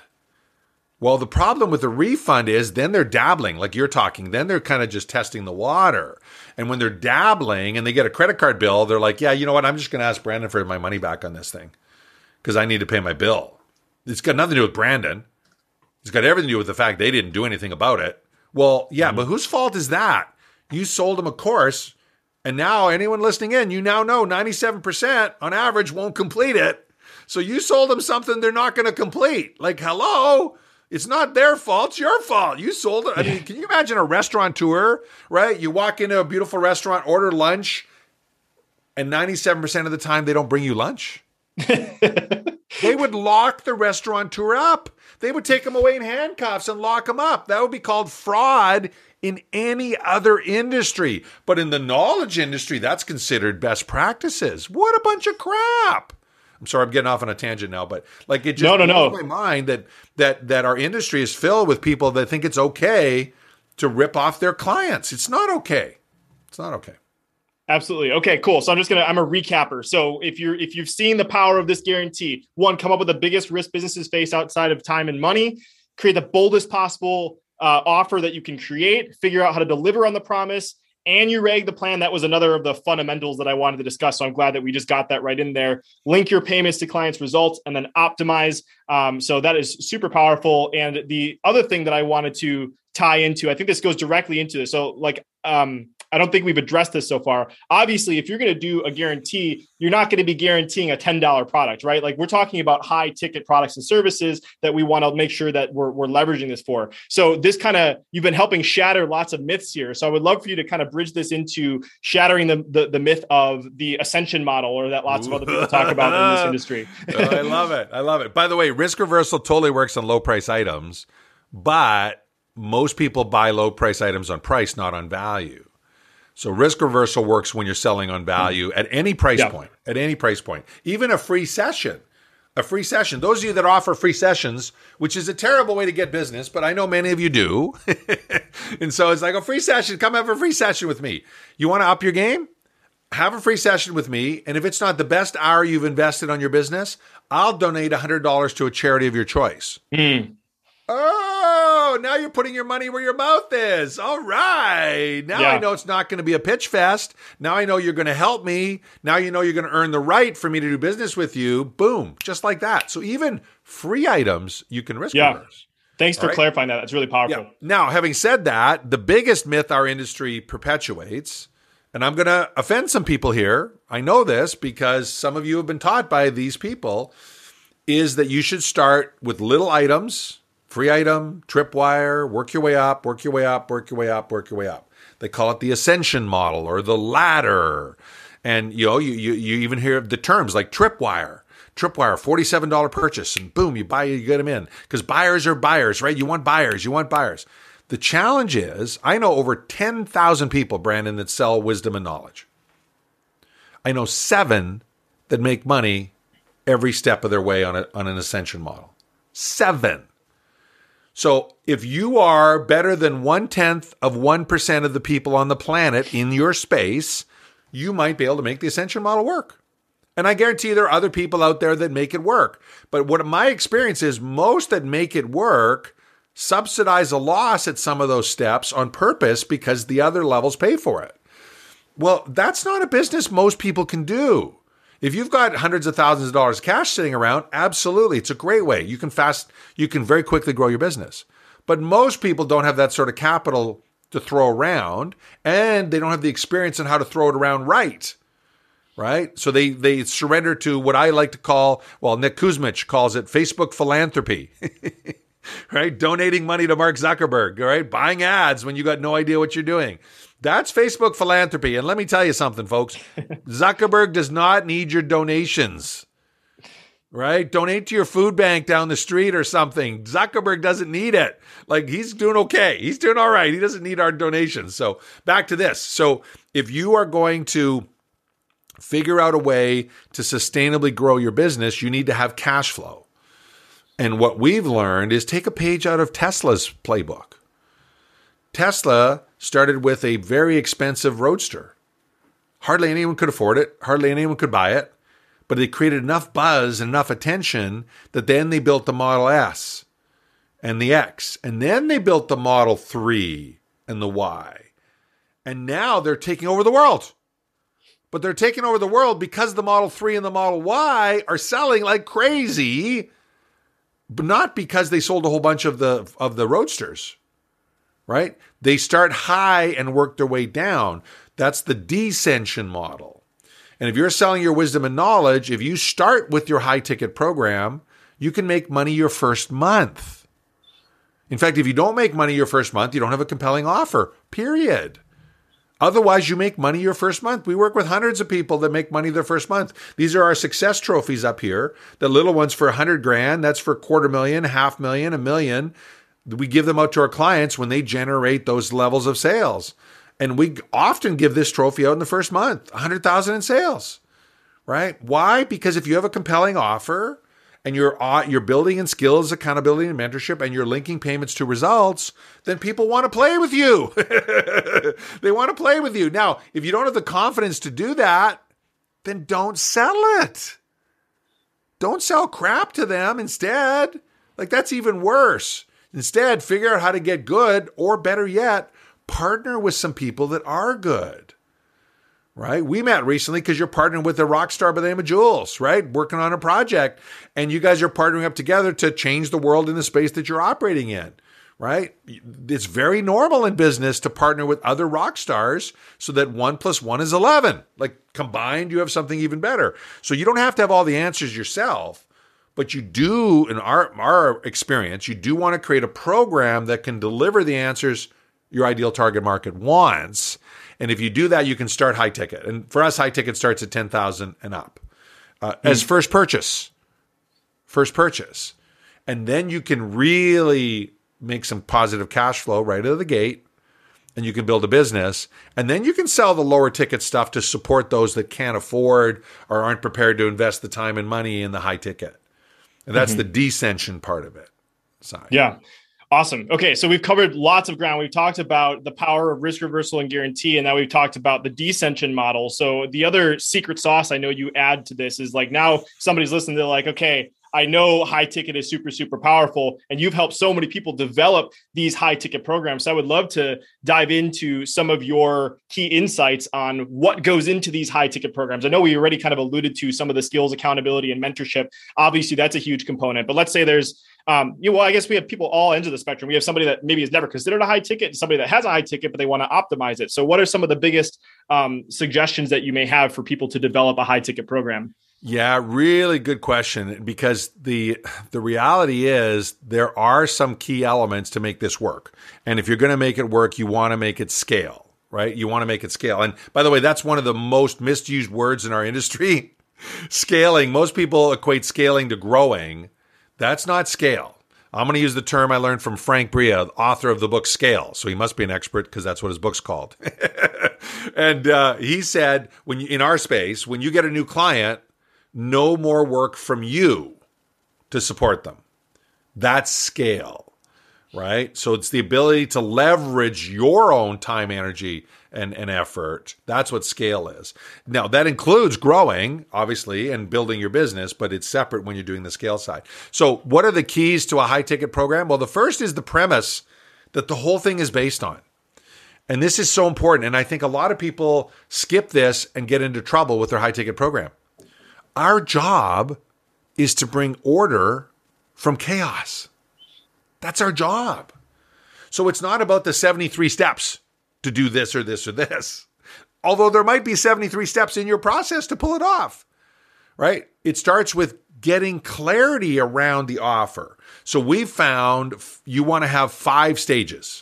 Well, the problem with the refund is then they're dabbling, like you're talking. Then they're kind of just testing the water. And when they're dabbling and they get a credit card bill, they're like, yeah, you know what? I'm just going to ask Brandon for my money back on this thing because I need to pay my bill. It's got nothing to do with Brandon. It's got everything to do with the fact they didn't do anything about it. Well, yeah, but whose fault is that? You sold them a course, and now anyone listening in, you now know 97% on average won't complete it. So you sold them something they're not going to complete. Like, hello? It's not their fault. It's your fault. You sold it. I mean, can you imagine a restaurateur, right? You walk into a beautiful restaurant, order lunch, and 97% of the time they don't bring you lunch. They would lock the restaurateur up. They would take them away in handcuffs and lock them up. That would be called fraud in any other industry. But in the knowledge industry, that's considered best practices. What a bunch of crap. I'm sorry, I'm getting off on a tangent now, but like it just blows my mind that our industry is filled with people that think it's okay to rip off their clients. It's not okay. It's not okay. Absolutely. Okay, cool. So I'm a recapper. So if you've seen the power of this guarantee, one, come up with the biggest risk businesses face outside of time and money, create the boldest possible offer that you can create, figure out how to deliver on the promise, and you reg the plan. That was another of the fundamentals that I wanted to discuss. So I'm glad that we just got that right in there. Link your payments to clients' results and then optimize. So that is super powerful. And the other thing that I wanted to tie into, I think this goes directly into this. So like, I don't think we've addressed this so far. Obviously, if you're going to do a guarantee, you're not going to be guaranteeing a $10 product, right? Like we're talking about high ticket products and services that we want to make sure that we're leveraging this for. So this you've been helping shatter lots of myths here. So I would love for you to kind of bridge this into shattering the myth of the ascension model, or that lots of other people talk about in this industry. I love it. I love it. By the way, risk reversal totally works on low price items, but most people buy low price items on price, not on value. So risk reversal works when you're selling on value at any price point, even a free session. Those of you that offer free sessions, which is a terrible way to get business, but I know many of you do. And so it's like a free session. Come have a free session with me. You want to up your game? Have a free session with me. And if it's not the best hour you've invested on your business, I'll donate $100 to a charity of your choice. Oh, go. Now you're putting your money where your mouth is. All right. Now I know it's not going to be a pitch fest. Now I know you're going to help me. Now you know you're going to earn the right for me to do business with you. Boom. Just like that. So even free items, you can risk reverse. Thanks for clarifying that. That's really powerful. Yeah. Now, having said that, the biggest myth our industry perpetuates, and I'm going to offend some people here, I know this because some of you have been taught by these people, is that you should start with little items, free item, tripwire, work your way up, work your way up, work your way up, work your way up. They call it the ascension model or the ladder. And you even hear the terms like tripwire. Tripwire, $47 purchase, and boom, you get them in. Because buyers are buyers, right? You want buyers. The challenge is, I know over 10,000 people, Brandon, that sell wisdom and knowledge. I know 7 that make money every step of their way on an ascension model. 7. So if you are better than 0.1% of the people on the planet in your space, you might be able to make the ascension model work. And I guarantee there are other people out there that make it work. But what my experience is, most that make it work subsidize a loss at some of those steps on purpose because the other levels pay for it. Well, that's not a business most people can do. If you've got hundreds of thousands of dollars of cash sitting around, absolutely, it's a great way. You can very quickly grow your business. But most people don't have that sort of capital to throw around, and they don't have the experience on how to throw it around right. Right? So they surrender to what I like to call, Nick Kuzmich calls it Facebook philanthropy, right? Donating money to Mark Zuckerberg, right? Buying ads when you got no idea what you're doing. That's Facebook philanthropy. And let me tell you something, folks. Zuckerberg does not need your donations, right? Donate to your food bank down the street or something. Zuckerberg doesn't need it. Like, he's doing okay. He's doing all right. He doesn't need our donations. So back to this. So if you are going to figure out a way to sustainably grow your business, you need to have cash flow. And what we've learned is take a page out of Tesla's playbook. Tesla started with a very expensive Roadster. Hardly anyone could afford it. Hardly anyone could buy it. But they created enough buzz and enough attention that then they built the Model S and the X. And then they built the Model 3 and the Y. And now they're taking over the world. But they're taking over the world because the Model 3 and the Model Y are selling like crazy, but not because they sold a whole bunch of the Roadsters, right? They start high and work their way down. That's the descension model. And if you're selling your wisdom and knowledge, if you start with your high ticket program, you can make money your first month. In fact, if you don't make money your first month, you don't have a compelling offer, period. Otherwise, you make money your first month. We work with hundreds of people that make money their first month. These are our success trophies up here. The little ones for $100,000, that's for $250,000, $500,000, $1 million. We give them out to our clients when they generate those levels of sales. And we often give this trophy out in the first month, $100,000 in sales, right? Why? Because if you have a compelling offer and you're building in skills, accountability, and mentorship, and you're linking payments to results, then people want to play with you. They want to play with you. Now, if you don't have the confidence to do that, then don't sell it. Don't sell crap to them instead. Like, that's even worse. Instead, figure out how to get good, or better yet, partner with some people that are good. Right? We met recently because you're partnering with a rock star by the name of Jules, right? Working on a project, and you guys are partnering up together to change the world in the space that you're operating in, right? It's very normal in business to partner with other rock stars so that 1 + 1 is 11. Like, combined, you have something even better. So you don't have to have all the answers yourself, but you do, in our experience, you do want to create a program that can deliver the answers your ideal target market wants. And if you do that, you can start high ticket. And for us, high ticket starts at $10,000 and up as first purchase. And then you can really make some positive cash flow right out of the gate, and you can build a business. And then you can sell the lower ticket stuff to support those that can't afford or aren't prepared to invest the time and money in the high ticket. And that's the descension part of it. Sorry. Yeah. Awesome. Okay. So we've covered lots of ground. We've talked about the power of risk reversal and guarantee. And now we've talked about the descension model. So the other secret sauce I know you add to this is, like, now somebody's listening, they're like, okay, I know high ticket is super, super powerful, and you've helped so many people develop these high ticket programs. So I would love to dive into some of your key insights on what goes into these high ticket programs. I know we already kind of alluded to some of the skills, accountability, and mentorship. Obviously, that's a huge component. But let's say there's well, I guess we have people all ends of the spectrum. We have somebody that maybe has never considered a high ticket, and somebody that has a high ticket, but they want to optimize it. So what are some of the biggest suggestions that you may have for people to develop a high ticket program? Yeah, really good question, because the reality is there are some key elements to make this work. And if you're going to make it work, you want to make it scale, right? You want to make it scale. And by the way, that's one of the most misused words in our industry. Scaling. Most people equate scaling to growing. That's not scale. I'm going to use the term I learned from Frank Bria, author of the book Scale. So he must be an expert because that's what his book's called. And he said, in our space, when you get a new client, no more work from you to support them. That's scale, right? So it's the ability to leverage your own time, energy, and effort. That's what scale is. Now, that includes growing, obviously, and building your business, but it's separate when you're doing the scale side. So what are the keys to a high-ticket program? Well, the first is the premise that the whole thing is based on. And this is so important. And I think a lot of people skip this and get into trouble with their high-ticket program. Our job is to bring order from chaos. That's our job. So it's not about the 73 steps to do this or this or this. Although there might be 73 steps in your process to pull it off, right? It starts with getting clarity around the offer. So we've found you want to have 5 stages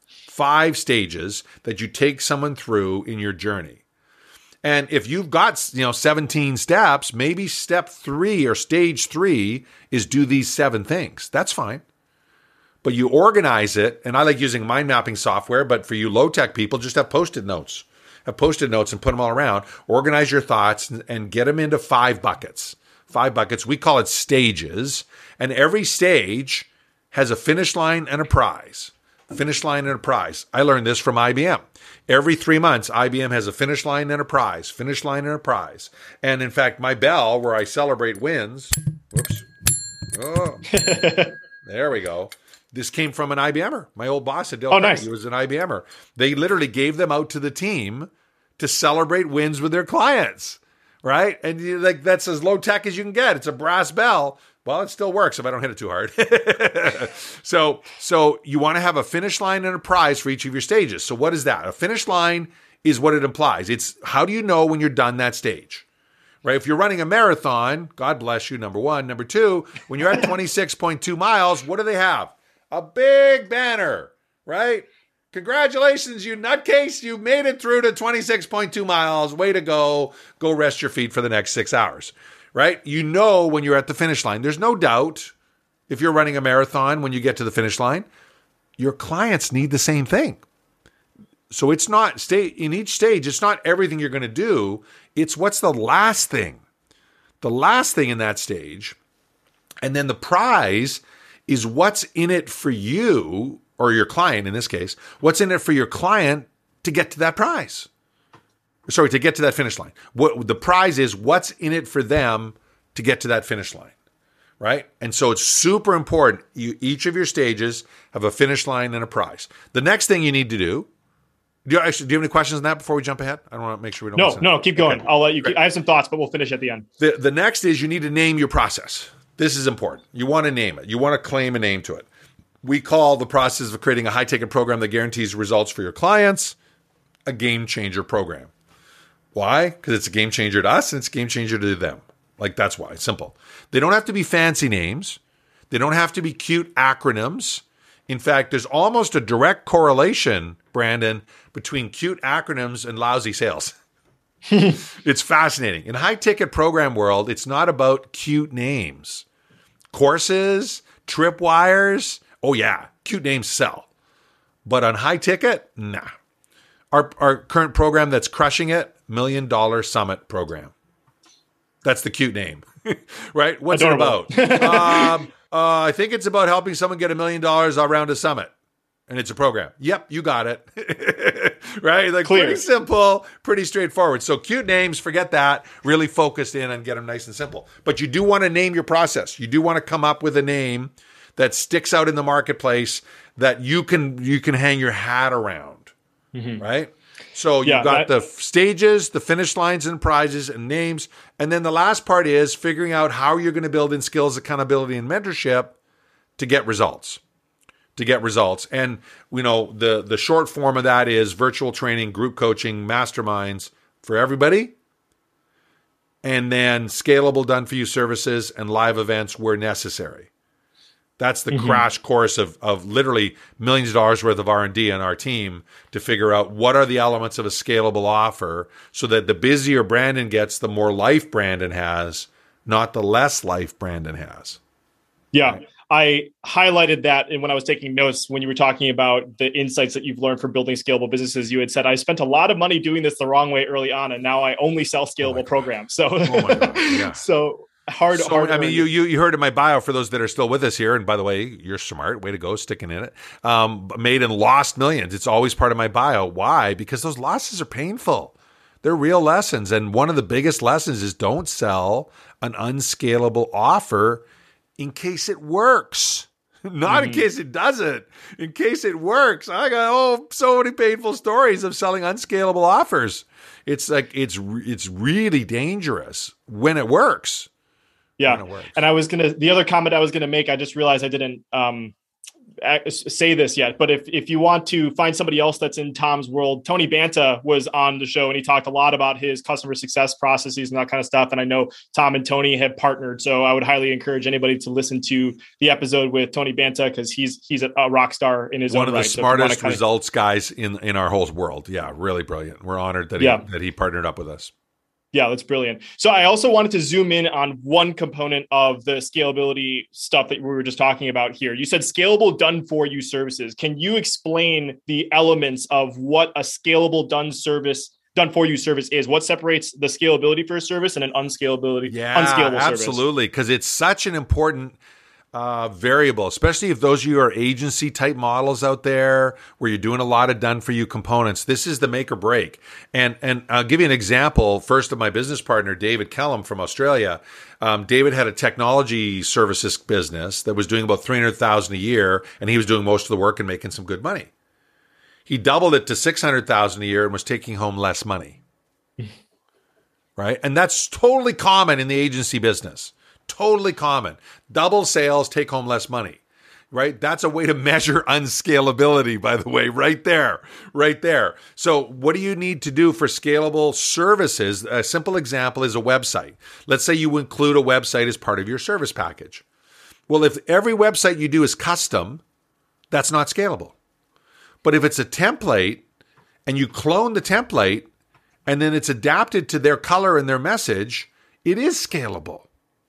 that you take someone through in your journey. And if you've got, 17 steps, maybe step 3 or stage 3 is do these 7 things. That's fine. But you organize it, and I like using mind mapping software, but for you low-tech people, just have Post-it notes. Have Post-it notes and put them all around. Organize your thoughts and get them into 5 buckets. 5 buckets. We call it stages. And every stage has a finish line and a prize. Finish line and a prize. I learned this from IBM. Every 3 months, IBM has a finish line and a prize. Finish line and a prize. And in fact, my bell, where I celebrate wins. Whoops. Oh, there we go. This came from an IBMer. My old boss at Dell Carnegie, nice. He was an IBMer. They literally gave them out to the team to celebrate wins with their clients, right? And that's as low tech as you can get. It's a brass bell. Well, it still works if I don't hit it too hard. So you want to have a finish line and a prize for each of your stages. So what is that? A finish line is what it implies. It's how do you know when you're done that stage? Right? If you're running a marathon, God bless you, number one. Number two, when you're at 26.2 miles, what do they have? A big banner, right? Congratulations, you nutcase. You made it through to 26.2 miles. Way to go. Go rest your feet for the next 6 hours, right? You know when you're at the finish line. There's no doubt if you're running a marathon when you get to the finish line, your clients need the same thing. So it's not in each stage, it's not everything you're going to do. It's what's the last thing. The last thing in that stage. And then the prize is what's in it for you, or your client in this case, what's in it for your client to get to that prize. Sorry, to get to that finish line. What the prize is, what's in it for them to get to that finish line, right? And so it's super important. Each of your stages have a finish line and a prize. The next thing you need to do you have any questions on that before we jump ahead? I don't want to make sure we don't. No, keep going. Okay. I'll let you. I have some thoughts, but we'll finish at the end. The next is you need to name your process. This is important. You want to name it. You want to claim a name to it. We call the process of creating a high-ticket program that guarantees results for your clients a game changer program. Why? Because it's a game changer to us and it's a game changer to them. That's why. It's simple. They don't have to be fancy names. They don't have to be cute acronyms. In fact, there's almost a direct correlation, Brandon, between cute acronyms and lousy sales. It's fascinating. In high-ticket program world, it's not about cute names. Courses, tripwires, oh yeah, cute names sell. But on high-ticket, nah. Our current program that's crushing it, $1 Million Summit program. That's the cute name, right? What's Adorable. it about? I think it's about helping someone get $1 million around a summit. And it's a program. Yep, you got it. right? Like Clear. pretty simple, pretty straightforward. So cute names, forget that. Really focused in and get them nice and simple. But you do want to name your process. You do want to come up with a name that sticks out in the marketplace that you can hang your hat around, right? So you've got the stages, the finish lines and prizes and names. And then the last part is figuring out how you're going to build in skills, accountability, and mentorship to get results. And, the short form of that is virtual training, group coaching, masterminds for everybody. And then scalable done-for-you services and live events where necessary. That's the crash course of literally millions of dollars worth of R&D on our team to figure out what are the elements of a scalable offer so that the busier Brandon gets, the more life Brandon has, not the less life Brandon has. Yeah. Right. I highlighted that when I was taking notes when you were talking about the insights that you've learned from building scalable businesses. You had said, I spent a lot of money doing this the wrong way early on, and now I only sell scalable programs. So, so hard. I mean, you heard in my bio, for those that are still with us here, and by the way, you're smart, way to go, sticking in it. Made and lost millions. It's always part of my bio. Why? Because those losses are painful. They're real lessons. And one of the biggest lessons is don't sell an unscalable offer in case it works. Not in case it doesn't. In case it works. I got so many painful stories of selling unscalable offers. It's like it's really dangerous when it works. Yeah. And the other comment I was going to make, I just realized I didn't say this yet, but if you want to find somebody else that's in Tom's world, Tony Banta was on the show and he talked a lot about his customer success processes and that kind of stuff. And I know Tom and Tony have partnered. So I would highly encourage anybody to listen to the episode with Tony Banta because he's a rock star in his own right. One of the smartest results guys in our whole world. Yeah, really brilliant. We're honored that he partnered up with us. Yeah, that's brilliant. So I also wanted to zoom in on one component of the scalability stuff that we were just talking about here. You said scalable done-for-you services. Can you explain the elements of what a scalable done-for-you service is? What separates the scalability for a service and an unscalable service? Absolutely, because it's such an important variable, especially if those of you are agency type models out there where you're doing a lot of done for you components. This is the make or break. And I'll give you an example first of my business partner, David Kellum from Australia. David had a technology services business that was doing about $300,000 a year, and he was doing most of the work and making some good money. He doubled it to $600,000 a year and was taking home less money. Right? And that's totally common in the agency business. Totally common. Double sales, take home less money, right? That's a way to measure unscalability, by the way, right there. So what do you need to do for scalable services? A simple example is a website. Let's say you include a website as part of your service package. Well, if every website you do is custom, that's not scalable. But if it's a template and you clone the template and then it's adapted to their color and their message, it is scalable.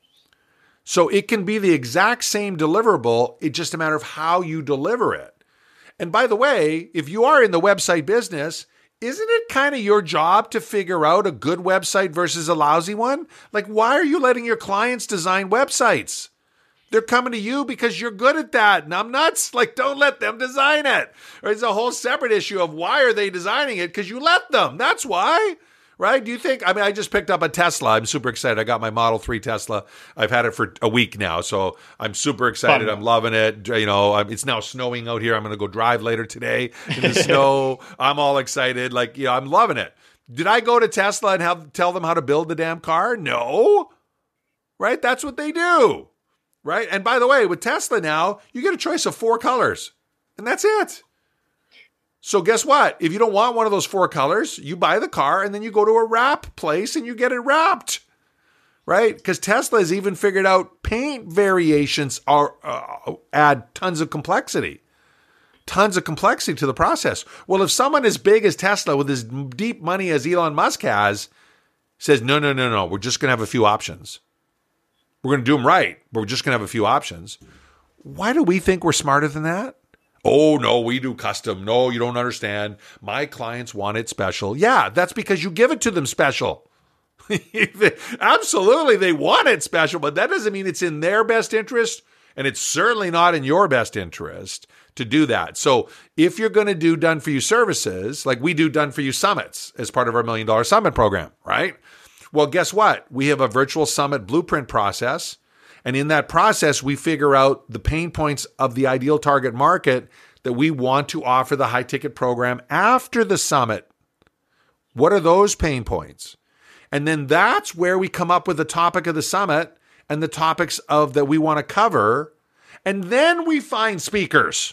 So it can be the exact same deliverable. It's just a matter of how you deliver it. And by the way, if you are in the website business, isn't it kind of your job to figure out a good website versus a lousy one? Like, why are you letting your clients design websites? They're coming to you because you're good at that. And I'm nuts. Like, don't let them design it. It's a whole separate issue of why are they designing it? Because you let them. That's why. Right? Do you think, I just picked up a Tesla. I'm super excited. I got my Model 3 Tesla. I've had it for a week now. So I'm super excited. Fun. I'm loving it. It's now snowing out here. I'm going to go drive later today in the snow. I'm all excited. I'm loving it. Did I go to Tesla and tell them how to build the damn car? No. Right? That's what they do. Right? And by the way, with Tesla now, you get a choice of 4 colors. And that's it. So guess what? If you don't want one of those 4 colors, you buy the car and then you go to a wrap place and you get it wrapped, right? Because Tesla has even figured out paint variations add tons of complexity to the process. Well, if someone as big as Tesla with as deep money as Elon Musk has says, no, we're just going to have a few options. We're going to do them right, but we're just going to have a few options. Why do we think we're smarter than that? Oh, no, we do custom. No, you don't understand. My clients want it special. Yeah, that's because you give it to them special. Absolutely, they want it special, but that doesn't mean it's in their best interest, and it's certainly not in your best interest to do that. So if you're going to do done for you services, like we do done for you summits as part of our $1 Million Summit program, right? Well, guess what? We have a virtual summit blueprint process. And in that process, we figure out the pain points of the ideal target market that we want to offer the high ticket program after the summit. What are those pain points? And then that's where we come up with the topic of the summit and the topics of that we want to cover. And then we find speakers.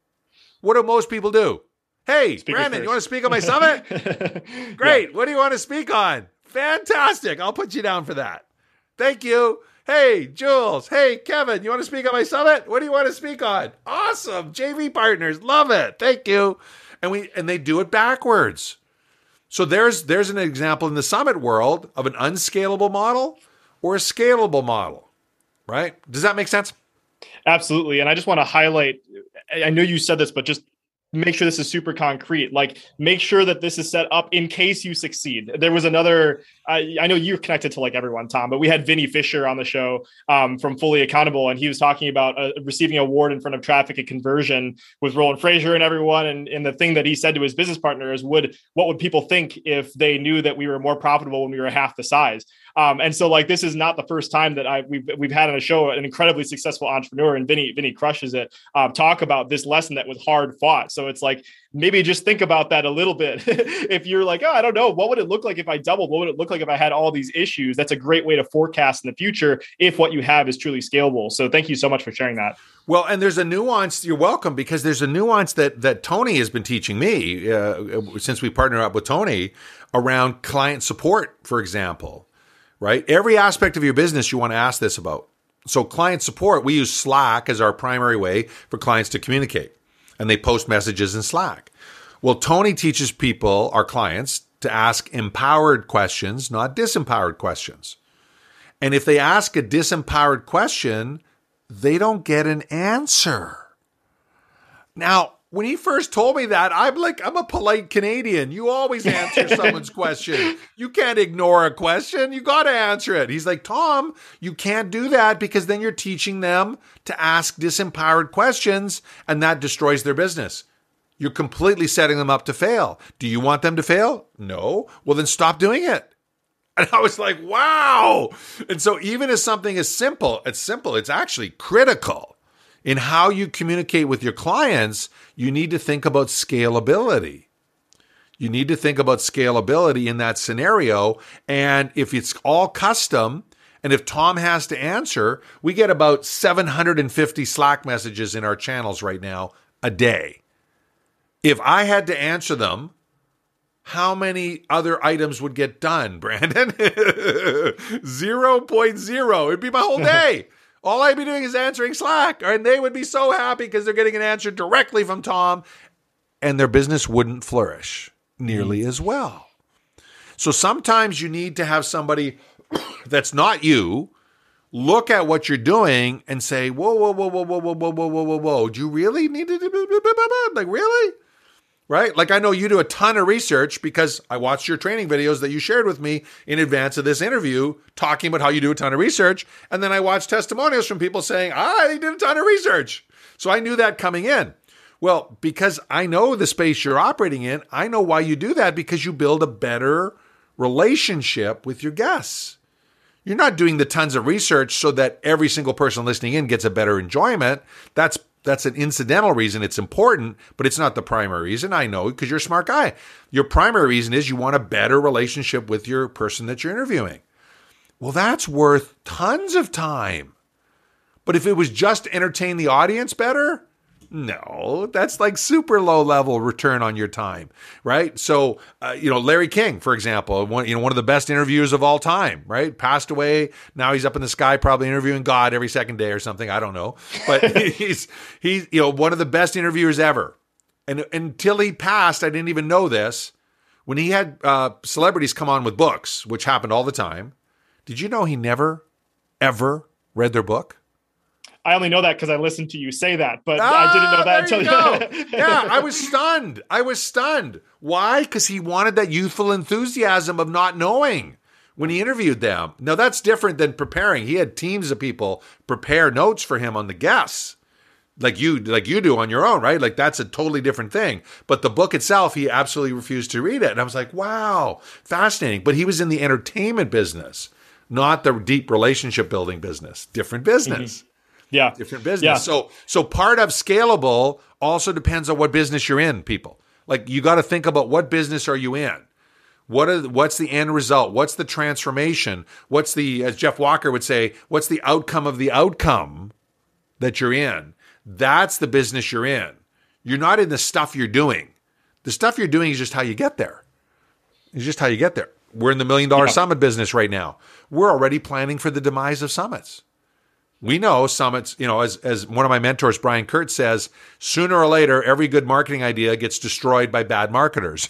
What do most people do? Hey, speakers Brandon, first. You want to speak on my summit? Great. Yeah. What do you want to speak on? Fantastic. I'll put you down for that. Thank you. Hey, Jules. Hey, Kevin, you want to speak on my summit? What do you want to speak on? Awesome. JV partners. Love it. Thank you. And they do it backwards. So there's an example in the summit world of an unscalable model or a scalable model, right? Does that make sense? Absolutely. And I just want to highlight, I know you said this, but just make sure this is super concrete. Like, make sure that this is set up in case you succeed. There was another, I know you're connected to like everyone, Tom, but we had Vinny Fisher on the show from Fully Accountable, and he was talking about receiving an award in front of traffic and conversion with Roland Frazier and everyone. And the thing that he said to his business partner is, what would people think if they knew that we were more profitable when we were half the size? And so like, this is not the first time that we've had on a show an incredibly successful entrepreneur, and Vinny crushes it, talk about this lesson that was hard fought. So it's like, maybe just think about that a little bit. If you're like, oh, I don't know, what would it look like if I doubled? What would it look like if I had all these issues? That's a great way to forecast in the future if what you have is truly scalable. So thank you so much for sharing that. Well, and there's a nuance, you're welcome, because there's a nuance that Tony has been teaching me since we partnered up with Tony around client support, for example, right? Every aspect of your business you want to ask this about. So client support, we use Slack as our primary way for clients to communicate, and they post messages in Slack. Well, Tony teaches people, our clients, to ask empowered questions, not disempowered questions. And if they ask a disempowered question, they don't get an answer. Now, when he first told me that, I'm a polite Canadian. You always answer someone's question. You can't ignore a question. You got to answer it. He's like, Tom, you can't do that because then you're teaching them to ask disempowered questions, and that destroys their business. You're completely setting them up to fail. Do you want them to fail? No. Well, then stop doing it. And I was like, wow. And so even as something as simple, it's actually critical in how you communicate with your clients. You need to think about scalability. You need to think about scalability in that scenario. And if it's all custom, and if Tom has to answer, we get about 750 Slack messages in our channels right now a day. If I had to answer them, how many other items would get done, Brandon? 0.0. It'd be my whole day. All I'd be doing is answering Slack, and they would be so happy because they're getting an answer directly from Tom, and their business wouldn't flourish nearly as well. So sometimes you need to have somebody that's not you look at what you're doing and say, whoa, whoa, whoa, whoa, whoa, whoa, whoa, whoa, whoa, whoa, whoa. Do you really need to, like, really? Right? Like, I know you do a ton of research because I watched your training videos that you shared with me in advance of this interview, talking about how you do a ton of research. And then I watched testimonials from people saying, I did a ton of research. So I knew that coming in. Well, because I know the space you're operating in, I know why you do that, because you build a better relationship with your guests. You're not doing the tons of research so that every single person listening in gets a better enjoyment. That's an incidental reason. It's important, but it's not the primary reason. I know, because you're a smart guy. Your primary reason is you want a better relationship with your person that you're interviewing. Well, that's worth tons of time. But if it was just to entertain the audience better, no, that's like super low level return on your time, right? So, Larry King, for example, one of the best interviewers of all time, right? Passed away. Now he's up in the sky, probably interviewing God every second day or something. I don't know, but he's one of the best interviewers ever. And until he passed, I didn't even know this. When he had celebrities come on with books, which happened all the time, did you know he never, ever read their book? I only know that because I listened to you say that, but I didn't know that until you. Yeah, I was stunned. Why? Because he wanted that youthful enthusiasm of not knowing when he interviewed them. Now, that's different than preparing. He had teams of people prepare notes for him on the guests. like you do on your own, right? Like that's a totally different thing. But the book itself, he absolutely refused to read it. And I was like, wow, fascinating. But he was in the entertainment business, not the deep relationship building business. Different business. Mm-hmm. Yeah. Different business. Yeah. So part of scalable also depends on what business you're in, people. Like you got to think about what business are you in? What's the end result? What's the transformation? What's the, as Jeff Walker would say, what's the outcome of the outcome that you're in? That's the business you're in. You're not in the stuff you're doing. The stuff you're doing is just how you get there. It's just how you get there. We're in the $1 Million Summit business right now. We're already planning for the demise of summits. We know summits, as one of my mentors, Brian Kurtz, says, sooner or later, every good marketing idea gets destroyed by bad marketers.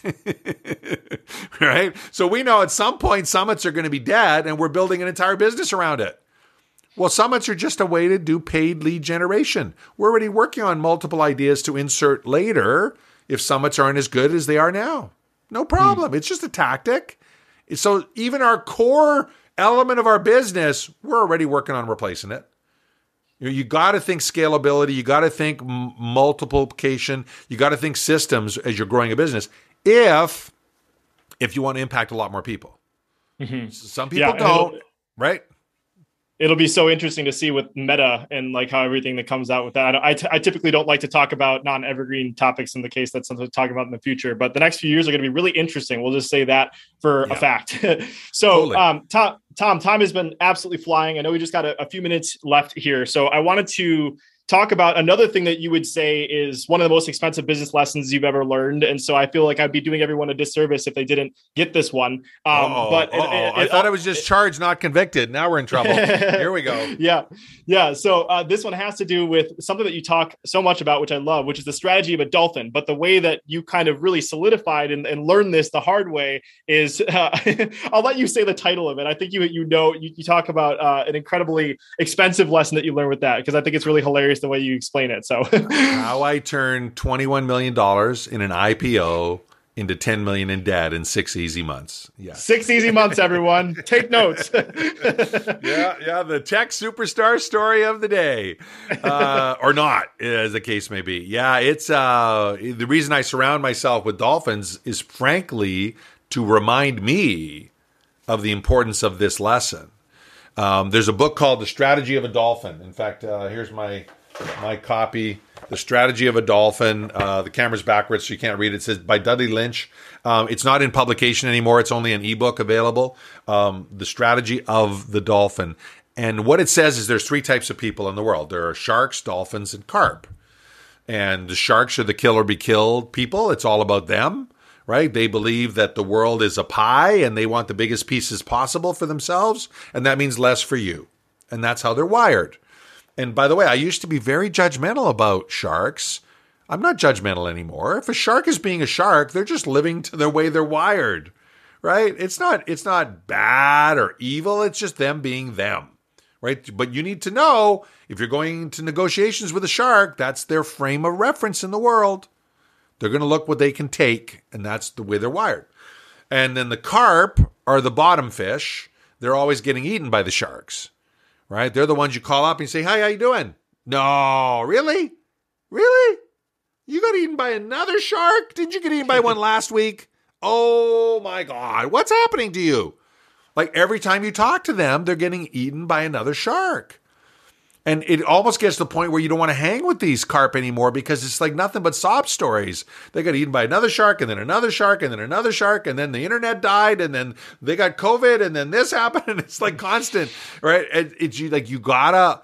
Right? So we know at some point summits are going to be dead and we're building an entire business around it. Well, summits are just a way to do paid lead generation. We're already working on multiple ideas to insert later if summits aren't as good as they are now. No problem. It's just a tactic. So even our core element of our business, we're already working on replacing it. You got to think scalability. You got to think multiplication. You got to think systems as you're growing a business. If you want to impact a lot more people, some people don't, right? It'll be so interesting to see with Meta and like how everything that comes out with that. I typically don't like to talk about non-evergreen topics in the case that's something to talk about in the future, but the next few years are going to be really interesting. We'll just say that for a fact. So, totally. Tom, time has been absolutely flying. I know we just got a few minutes left here. So I wanted to talk about another thing that you would say is one of the most expensive business lessons you've ever learned. And so I feel like I'd be doing everyone a disservice if they didn't get this one. I thought I was just charged, not convicted. Now we're in trouble. Here we go. Yeah. So this one has to do with something that you talk so much about, which I love, which is the strategy of a dolphin. But the way that you kind of really solidified and learned this the hard way is, I'll let you say the title of it. I think you talk about an incredibly expensive lesson that you learned with that, because I think it's really hilarious the way you explain it. So how I turned $21 million in an IPO into $10 million in debt in 6 easy months. Yeah. 6 easy months, everyone. Take notes. Yeah. The tech superstar story of the day, or not, as the case may be. Yeah. It's the reason I surround myself with dolphins is frankly to remind me of the importance of this lesson. There's a book called The Strategy of a Dolphin. In fact, here's my copy, The Strategy of a Dolphin. The camera's backwards, so you can't read it. It says by Dudley Lynch. It's not in publication anymore. It's only an ebook available. The Strategy of the Dolphin. And what it says is there's 3 types of people in the world. There are sharks, dolphins, and carp. And the sharks are the kill or be killed people. It's all about them, right? They believe that the world is a pie and they want the biggest pieces possible for themselves. And that means less for you. And that's how they're wired. And by the way, I used to be very judgmental about sharks. I'm not judgmental anymore. If a shark is being a shark, they're just living to the way they're wired, right? It's not bad or evil. It's just them being them, right? But you need to know if you're going to negotiations with a shark, that's their frame of reference in the world. They're going to look what they can take, and that's the way they're wired. And then the carp are the bottom fish. They're always getting eaten by the sharks. Right? They're the ones you call up and say, "Hi, how you doing?" No, really? Really? You got eaten by another shark? Didn't you get eaten by one last week? Oh my God, what's happening to you? Like every time you talk to them, they're getting eaten by another shark. And it almost gets to the point where you don't want to hang with these carp anymore because it's like nothing but sob stories. They got eaten by another shark and then another shark and then another shark and then the internet died and then they got COVID and then this happened and it's like constant, right? It's like you gotta,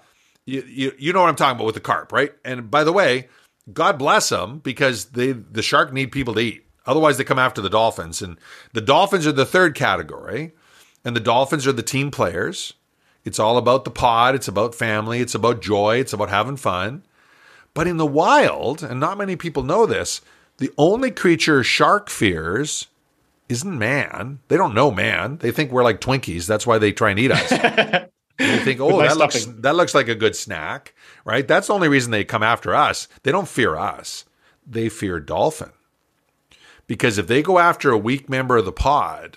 you know what I'm talking about with the carp, right? And by the way, God bless them because the shark need people to eat. Otherwise they come after the dolphins, and the dolphins are the third category, and the dolphins are the team players. It's all about the pod. It's about family. It's about joy. It's about having fun. But in the wild, and not many people know this, the only creature shark fears isn't man. They don't know man. They think we're like Twinkies. That's why they try and eat us. They think, oh, that looks like a good snack, right? That's the only reason they come after us. They don't fear us. They fear dolphin. Because if they go after a weak member of the pod,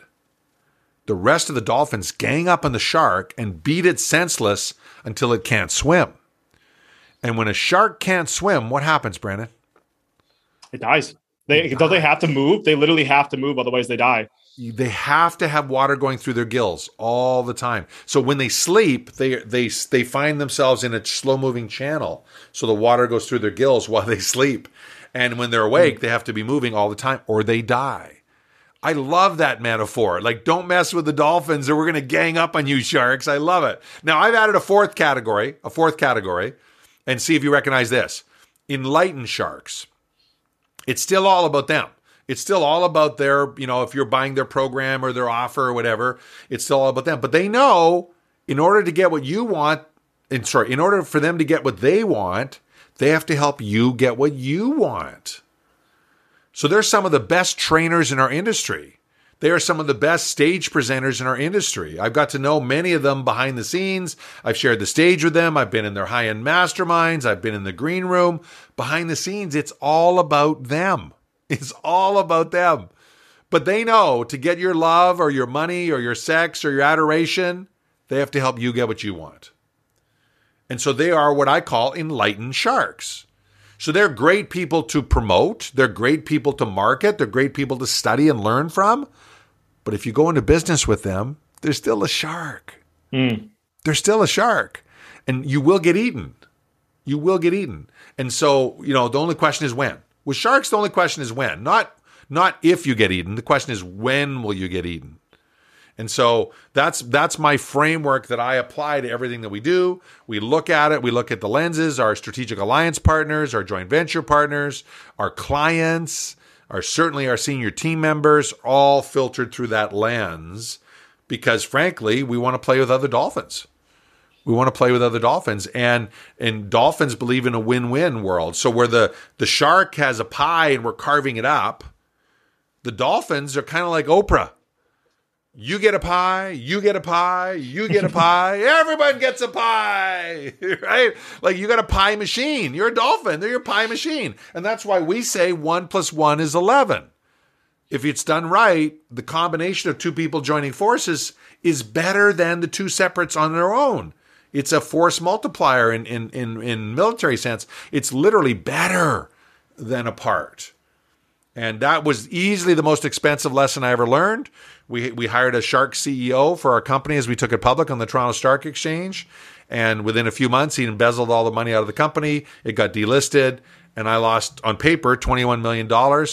the rest of the dolphins gang up on the shark and beat it senseless until it can't swim. And when a shark can't swim, what happens, Brandon? It dies. Don't they have to move? They literally have to move, otherwise they die. They have to have water going through their gills all the time. So when they sleep, they find themselves in a slow-moving channel. So the water goes through their gills while they sleep. And when they're awake, they have to be moving all the time or they die. I love that metaphor. Like, don't mess with the dolphins or we're going to gang up on you, sharks. I love it. Now, I've added a fourth category, and see if you recognize this. Enlightened sharks. It's still all about them. It's still all about their, if you're buying their program or their offer or whatever, it's still all about them. But they know in order to get what you want, in order for them to get what they want, they have to help you get what you want. So they're some of the best trainers in our industry. They are some of the best stage presenters in our industry. I've got to know many of them behind the scenes. I've shared the stage with them. I've been in their high-end masterminds. I've been in the green room. Behind the scenes, it's all about them. It's all about them. But they know to get your love or your money or your sex or your adoration, they have to help you get what you want. And so they are what I call enlightened sharks. So they're great people to promote. They're great people to market. They're great people to study and learn from. But if you go into business with them, they're still a shark. They're still a shark. And you will get eaten. You will get eaten. And so, the only question is when. With sharks, the only question is when. Not if you get eaten. The question is when will you get eaten? And so that's my framework that I apply to everything that we do. We look at it. We look at the lenses, our strategic alliance partners, our joint venture partners, our clients, certainly our senior team members, all filtered through that lens because, frankly, we want to play with other dolphins. We want to play with other dolphins. And dolphins believe in a win-win world. So where the shark has a pie and we're carving it up, the dolphins are kind of like Oprah. You get a pie, you get a pie, you get a pie, everyone gets a pie, right? Like you got a pie machine. You're a dolphin. They're your pie machine. And that's why we say 1 + 1 is 11. If it's done right, the combination of two people joining forces is better than the two separates on their own. It's a force multiplier in military sense. It's literally better than apart. And that was easily the most expensive lesson I ever learned. We hired a shark CEO for our company as we took it public on the Toronto Stock Exchange. And within a few months, he embezzled all the money out of the company. It got delisted. And I lost, on paper, $21 million.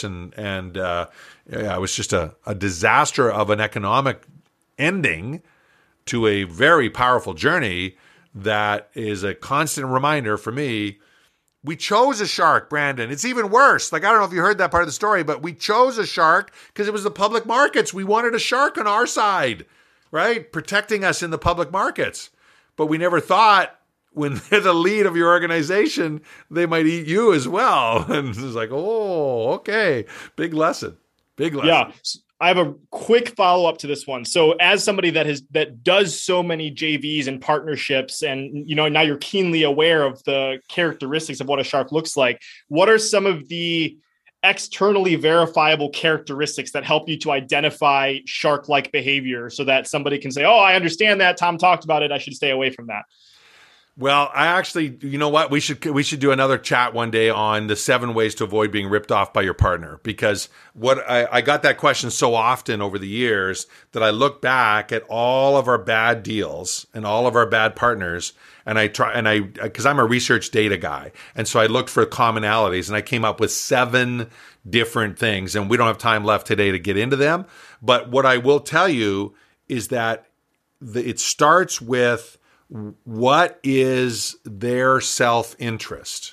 It was just a disaster of an economic ending to a very powerful journey that is a constant reminder for me. We chose a shark, Brandon. It's even worse. Like, I don't know if you heard that part of the story, but we chose a shark because it was the public markets. We wanted a shark on our side, right? Protecting us in the public markets. But we never thought when they're the lead of your organization, they might eat you as well. And it's like, oh, okay. Big lesson. Big lesson. Yeah. I have a quick follow-up to this one. So as somebody that does so many JVs and partnerships, and now you're keenly aware of the characteristics of what a shark looks like, what are some of the externally verifiable characteristics that help you to identify shark-like behavior so that somebody can say, oh, I understand that, Tom talked about it, I should stay away from that? Well, I actually, you know what? We should do another chat one day on the 7 ways to avoid being ripped off by your partner, because I got that question so often over the years that I look back at all of our bad deals and all of our bad partners, and because I'm a research data guy, and so I looked for commonalities, and I came up with 7 different things, and we don't have time left today to get into them. But what I will tell you is that it starts with, what is their self-interest?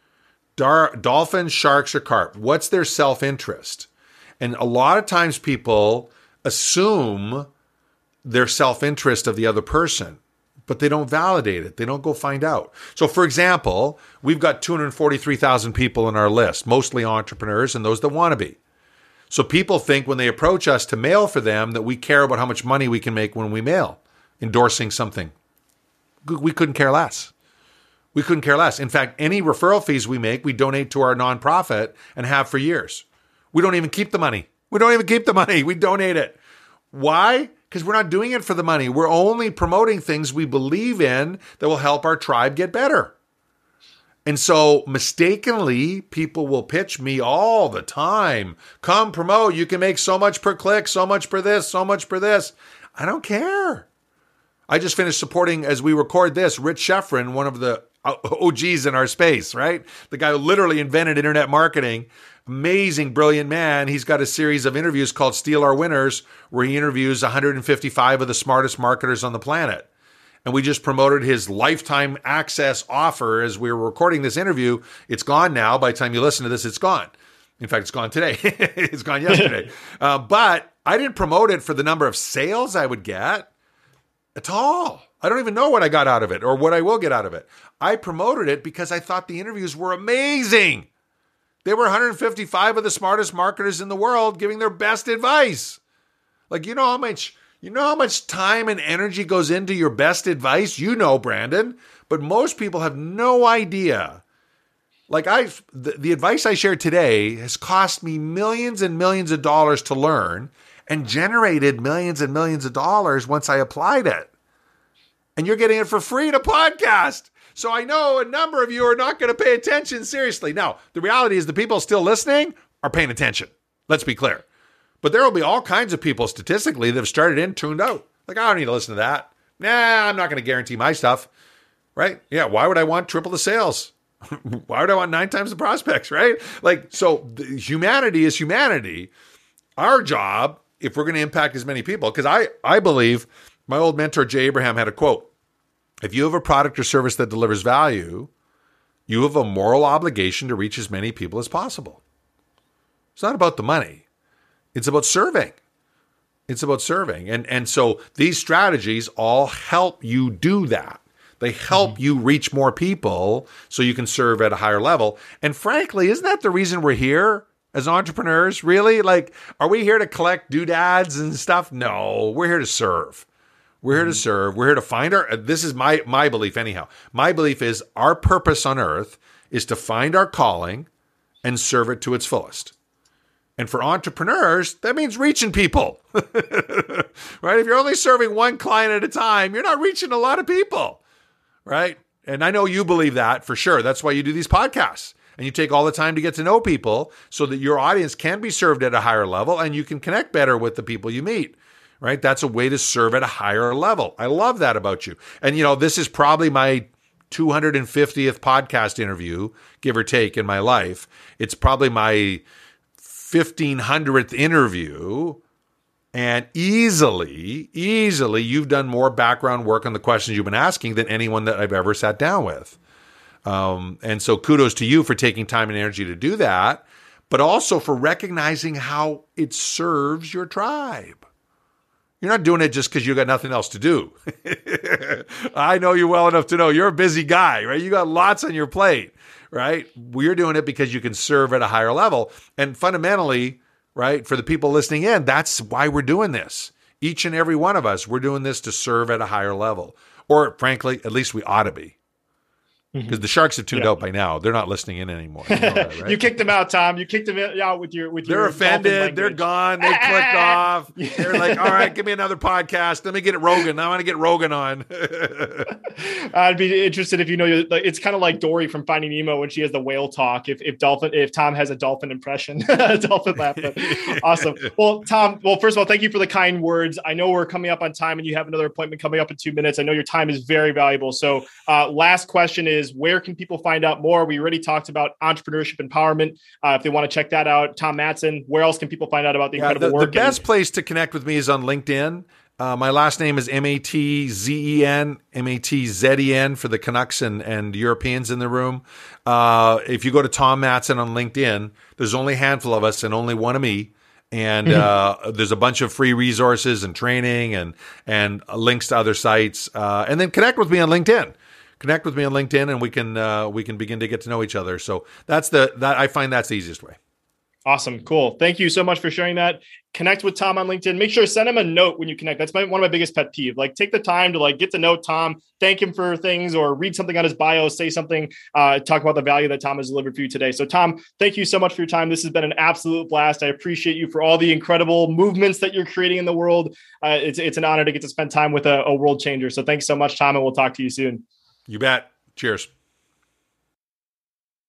Dolphins, sharks, or carp, what's their self-interest? And a lot of times people assume their self-interest of the other person, but they don't validate it. They don't go find out. So for example, we've got 243,000 people on our list, mostly entrepreneurs and those that want to be. So people think when they approach us to mail for them that we care about how much money we can make when we mail, endorsing something. We couldn't care less. We couldn't care less. In fact, any referral fees we make, we donate to our nonprofit and have for years. We don't even keep the money. We donate it. Why? Because we're not doing it for the money. We're only promoting things we believe in that will help our tribe get better. And so mistakenly, people will pitch me all the time. Come promote. You can make so much per click, so much per this, so much per this. I don't care. I just finished supporting, as we record this, Rich Schefren, one of the OGs in our space, right? The guy who literally invented internet marketing. Amazing, brilliant man. He's got a series of interviews called Steal Our Winners, where he interviews 155 of the smartest marketers on the planet. And we just promoted his lifetime access offer as we were recording this interview. It's gone now. By the time you listen to this, it's gone. In fact, it's gone today. It's gone yesterday. But I didn't promote it for the number of sales I would get at all. I don't even know what I got out of it or what I will get out of it. I promoted it because I thought the interviews were amazing. They were 155 of the smartest marketers in the world giving their best advice. Like, you know how much time and energy goes into your best advice? You know, Brandon, but most people have no idea. Like the advice I shared today has cost me millions and millions of dollars to learn and generated millions and millions of dollars once I applied it. And you're getting it for free in a podcast. So I know a number of you are not going to pay attention seriously. Now, the reality is the people still listening are paying attention. Let's be clear. But there will be all kinds of people statistically that have started in, tuned out. Like, I don't need to listen to that. Nah, I'm not going to guarantee my stuff. Right? Yeah, why would I want triple the sales? Why would I want 9 times the prospects, right? Like, so humanity is humanity. Our job, if we're going to impact as many people, because I believe my old mentor, Jay Abraham, had a quote. If you have a product or service that delivers value, you have a moral obligation to reach as many people as possible. It's not about the money. It's about serving. It's about serving. And so these strategies all help you do that. They help you reach more people so you can serve at a higher level. And frankly, isn't that the reason we're here as entrepreneurs? Really? Like, are we here to collect doodads and stuff? No, we're here to serve. We're here to serve. We're here to find this is my belief anyhow. My belief is our purpose on earth is to find our calling and serve it to its fullest. And for entrepreneurs, that means reaching people, right? If you're only serving one client at a time, you're not reaching a lot of people, right? And I know you believe that for sure. That's why you do these podcasts and you take all the time to get to know people so that your audience can be served at a higher level and you can connect better with the people you meet, right? That's a way to serve at a higher level. I love that about you. And, this is probably my 250th podcast interview, give or take, in my life. It's probably my 1,500th interview, and easily, you've done more background work on the questions you've been asking than anyone that I've ever sat down with. And so kudos to you for taking time and energy to do that, but also for recognizing how it serves your tribe. You're not doing it just because you got nothing else to do. I know you well enough to know you're a busy guy, right? You got lots on your plate, right? We're doing it because you can serve at a higher level. And fundamentally, right, for the people listening in, that's why we're doing this. Each and every one of us, we're doing this to serve at a higher level. Or frankly, at least we ought to be. Because the Sharks have tuned out by now. They're not listening in anymore. You know that, right? You kicked them out, Tom. You kicked them out with your They're offended. They're gone. They clicked off. They're like, all right, give me another podcast. Let me get Rogan. I want to get Rogan on. I'd be interested if it's kind of like Dory from Finding Nemo when she has the whale talk. If Tom has a dolphin impression, a dolphin laugh. Awesome. Well, Tom, first of all, thank you for the kind words. I know we're coming up on time and you have another appointment coming up in 2 minutes. I know your time is very valuable. So last question is, where can people find out more? We already talked about entrepreneurship empowerment. If they want to check that out, Tom Matson, where else can people find out about the incredible work? The best place to connect with me is on LinkedIn. My last name is Matzen, Matzen for the Canucks and Europeans in the room. If you go to Tom Matson on LinkedIn, there's only a handful of us and only one of me. And there's a bunch of free resources and training and links to other sites. And then connect with me on LinkedIn. Connect with me on LinkedIn, and we can begin to get to know each other. So I find that's the easiest way. Awesome. Cool. Thank you so much for sharing that. Connect with Tom on LinkedIn. Make sure to send him a note when you connect. That's one of my biggest pet peeves. Like, take the time to get to know Tom, thank him for things, or read something on his bio, say something, talk about the value that Tom has delivered for you today. So Tom, thank you so much for your time. This has been an absolute blast. I appreciate you for all the incredible movements that you're creating in the world. It's an honor to get to spend time with a world changer. So thanks so much, Tom, and we'll talk to you soon. You bet. Cheers.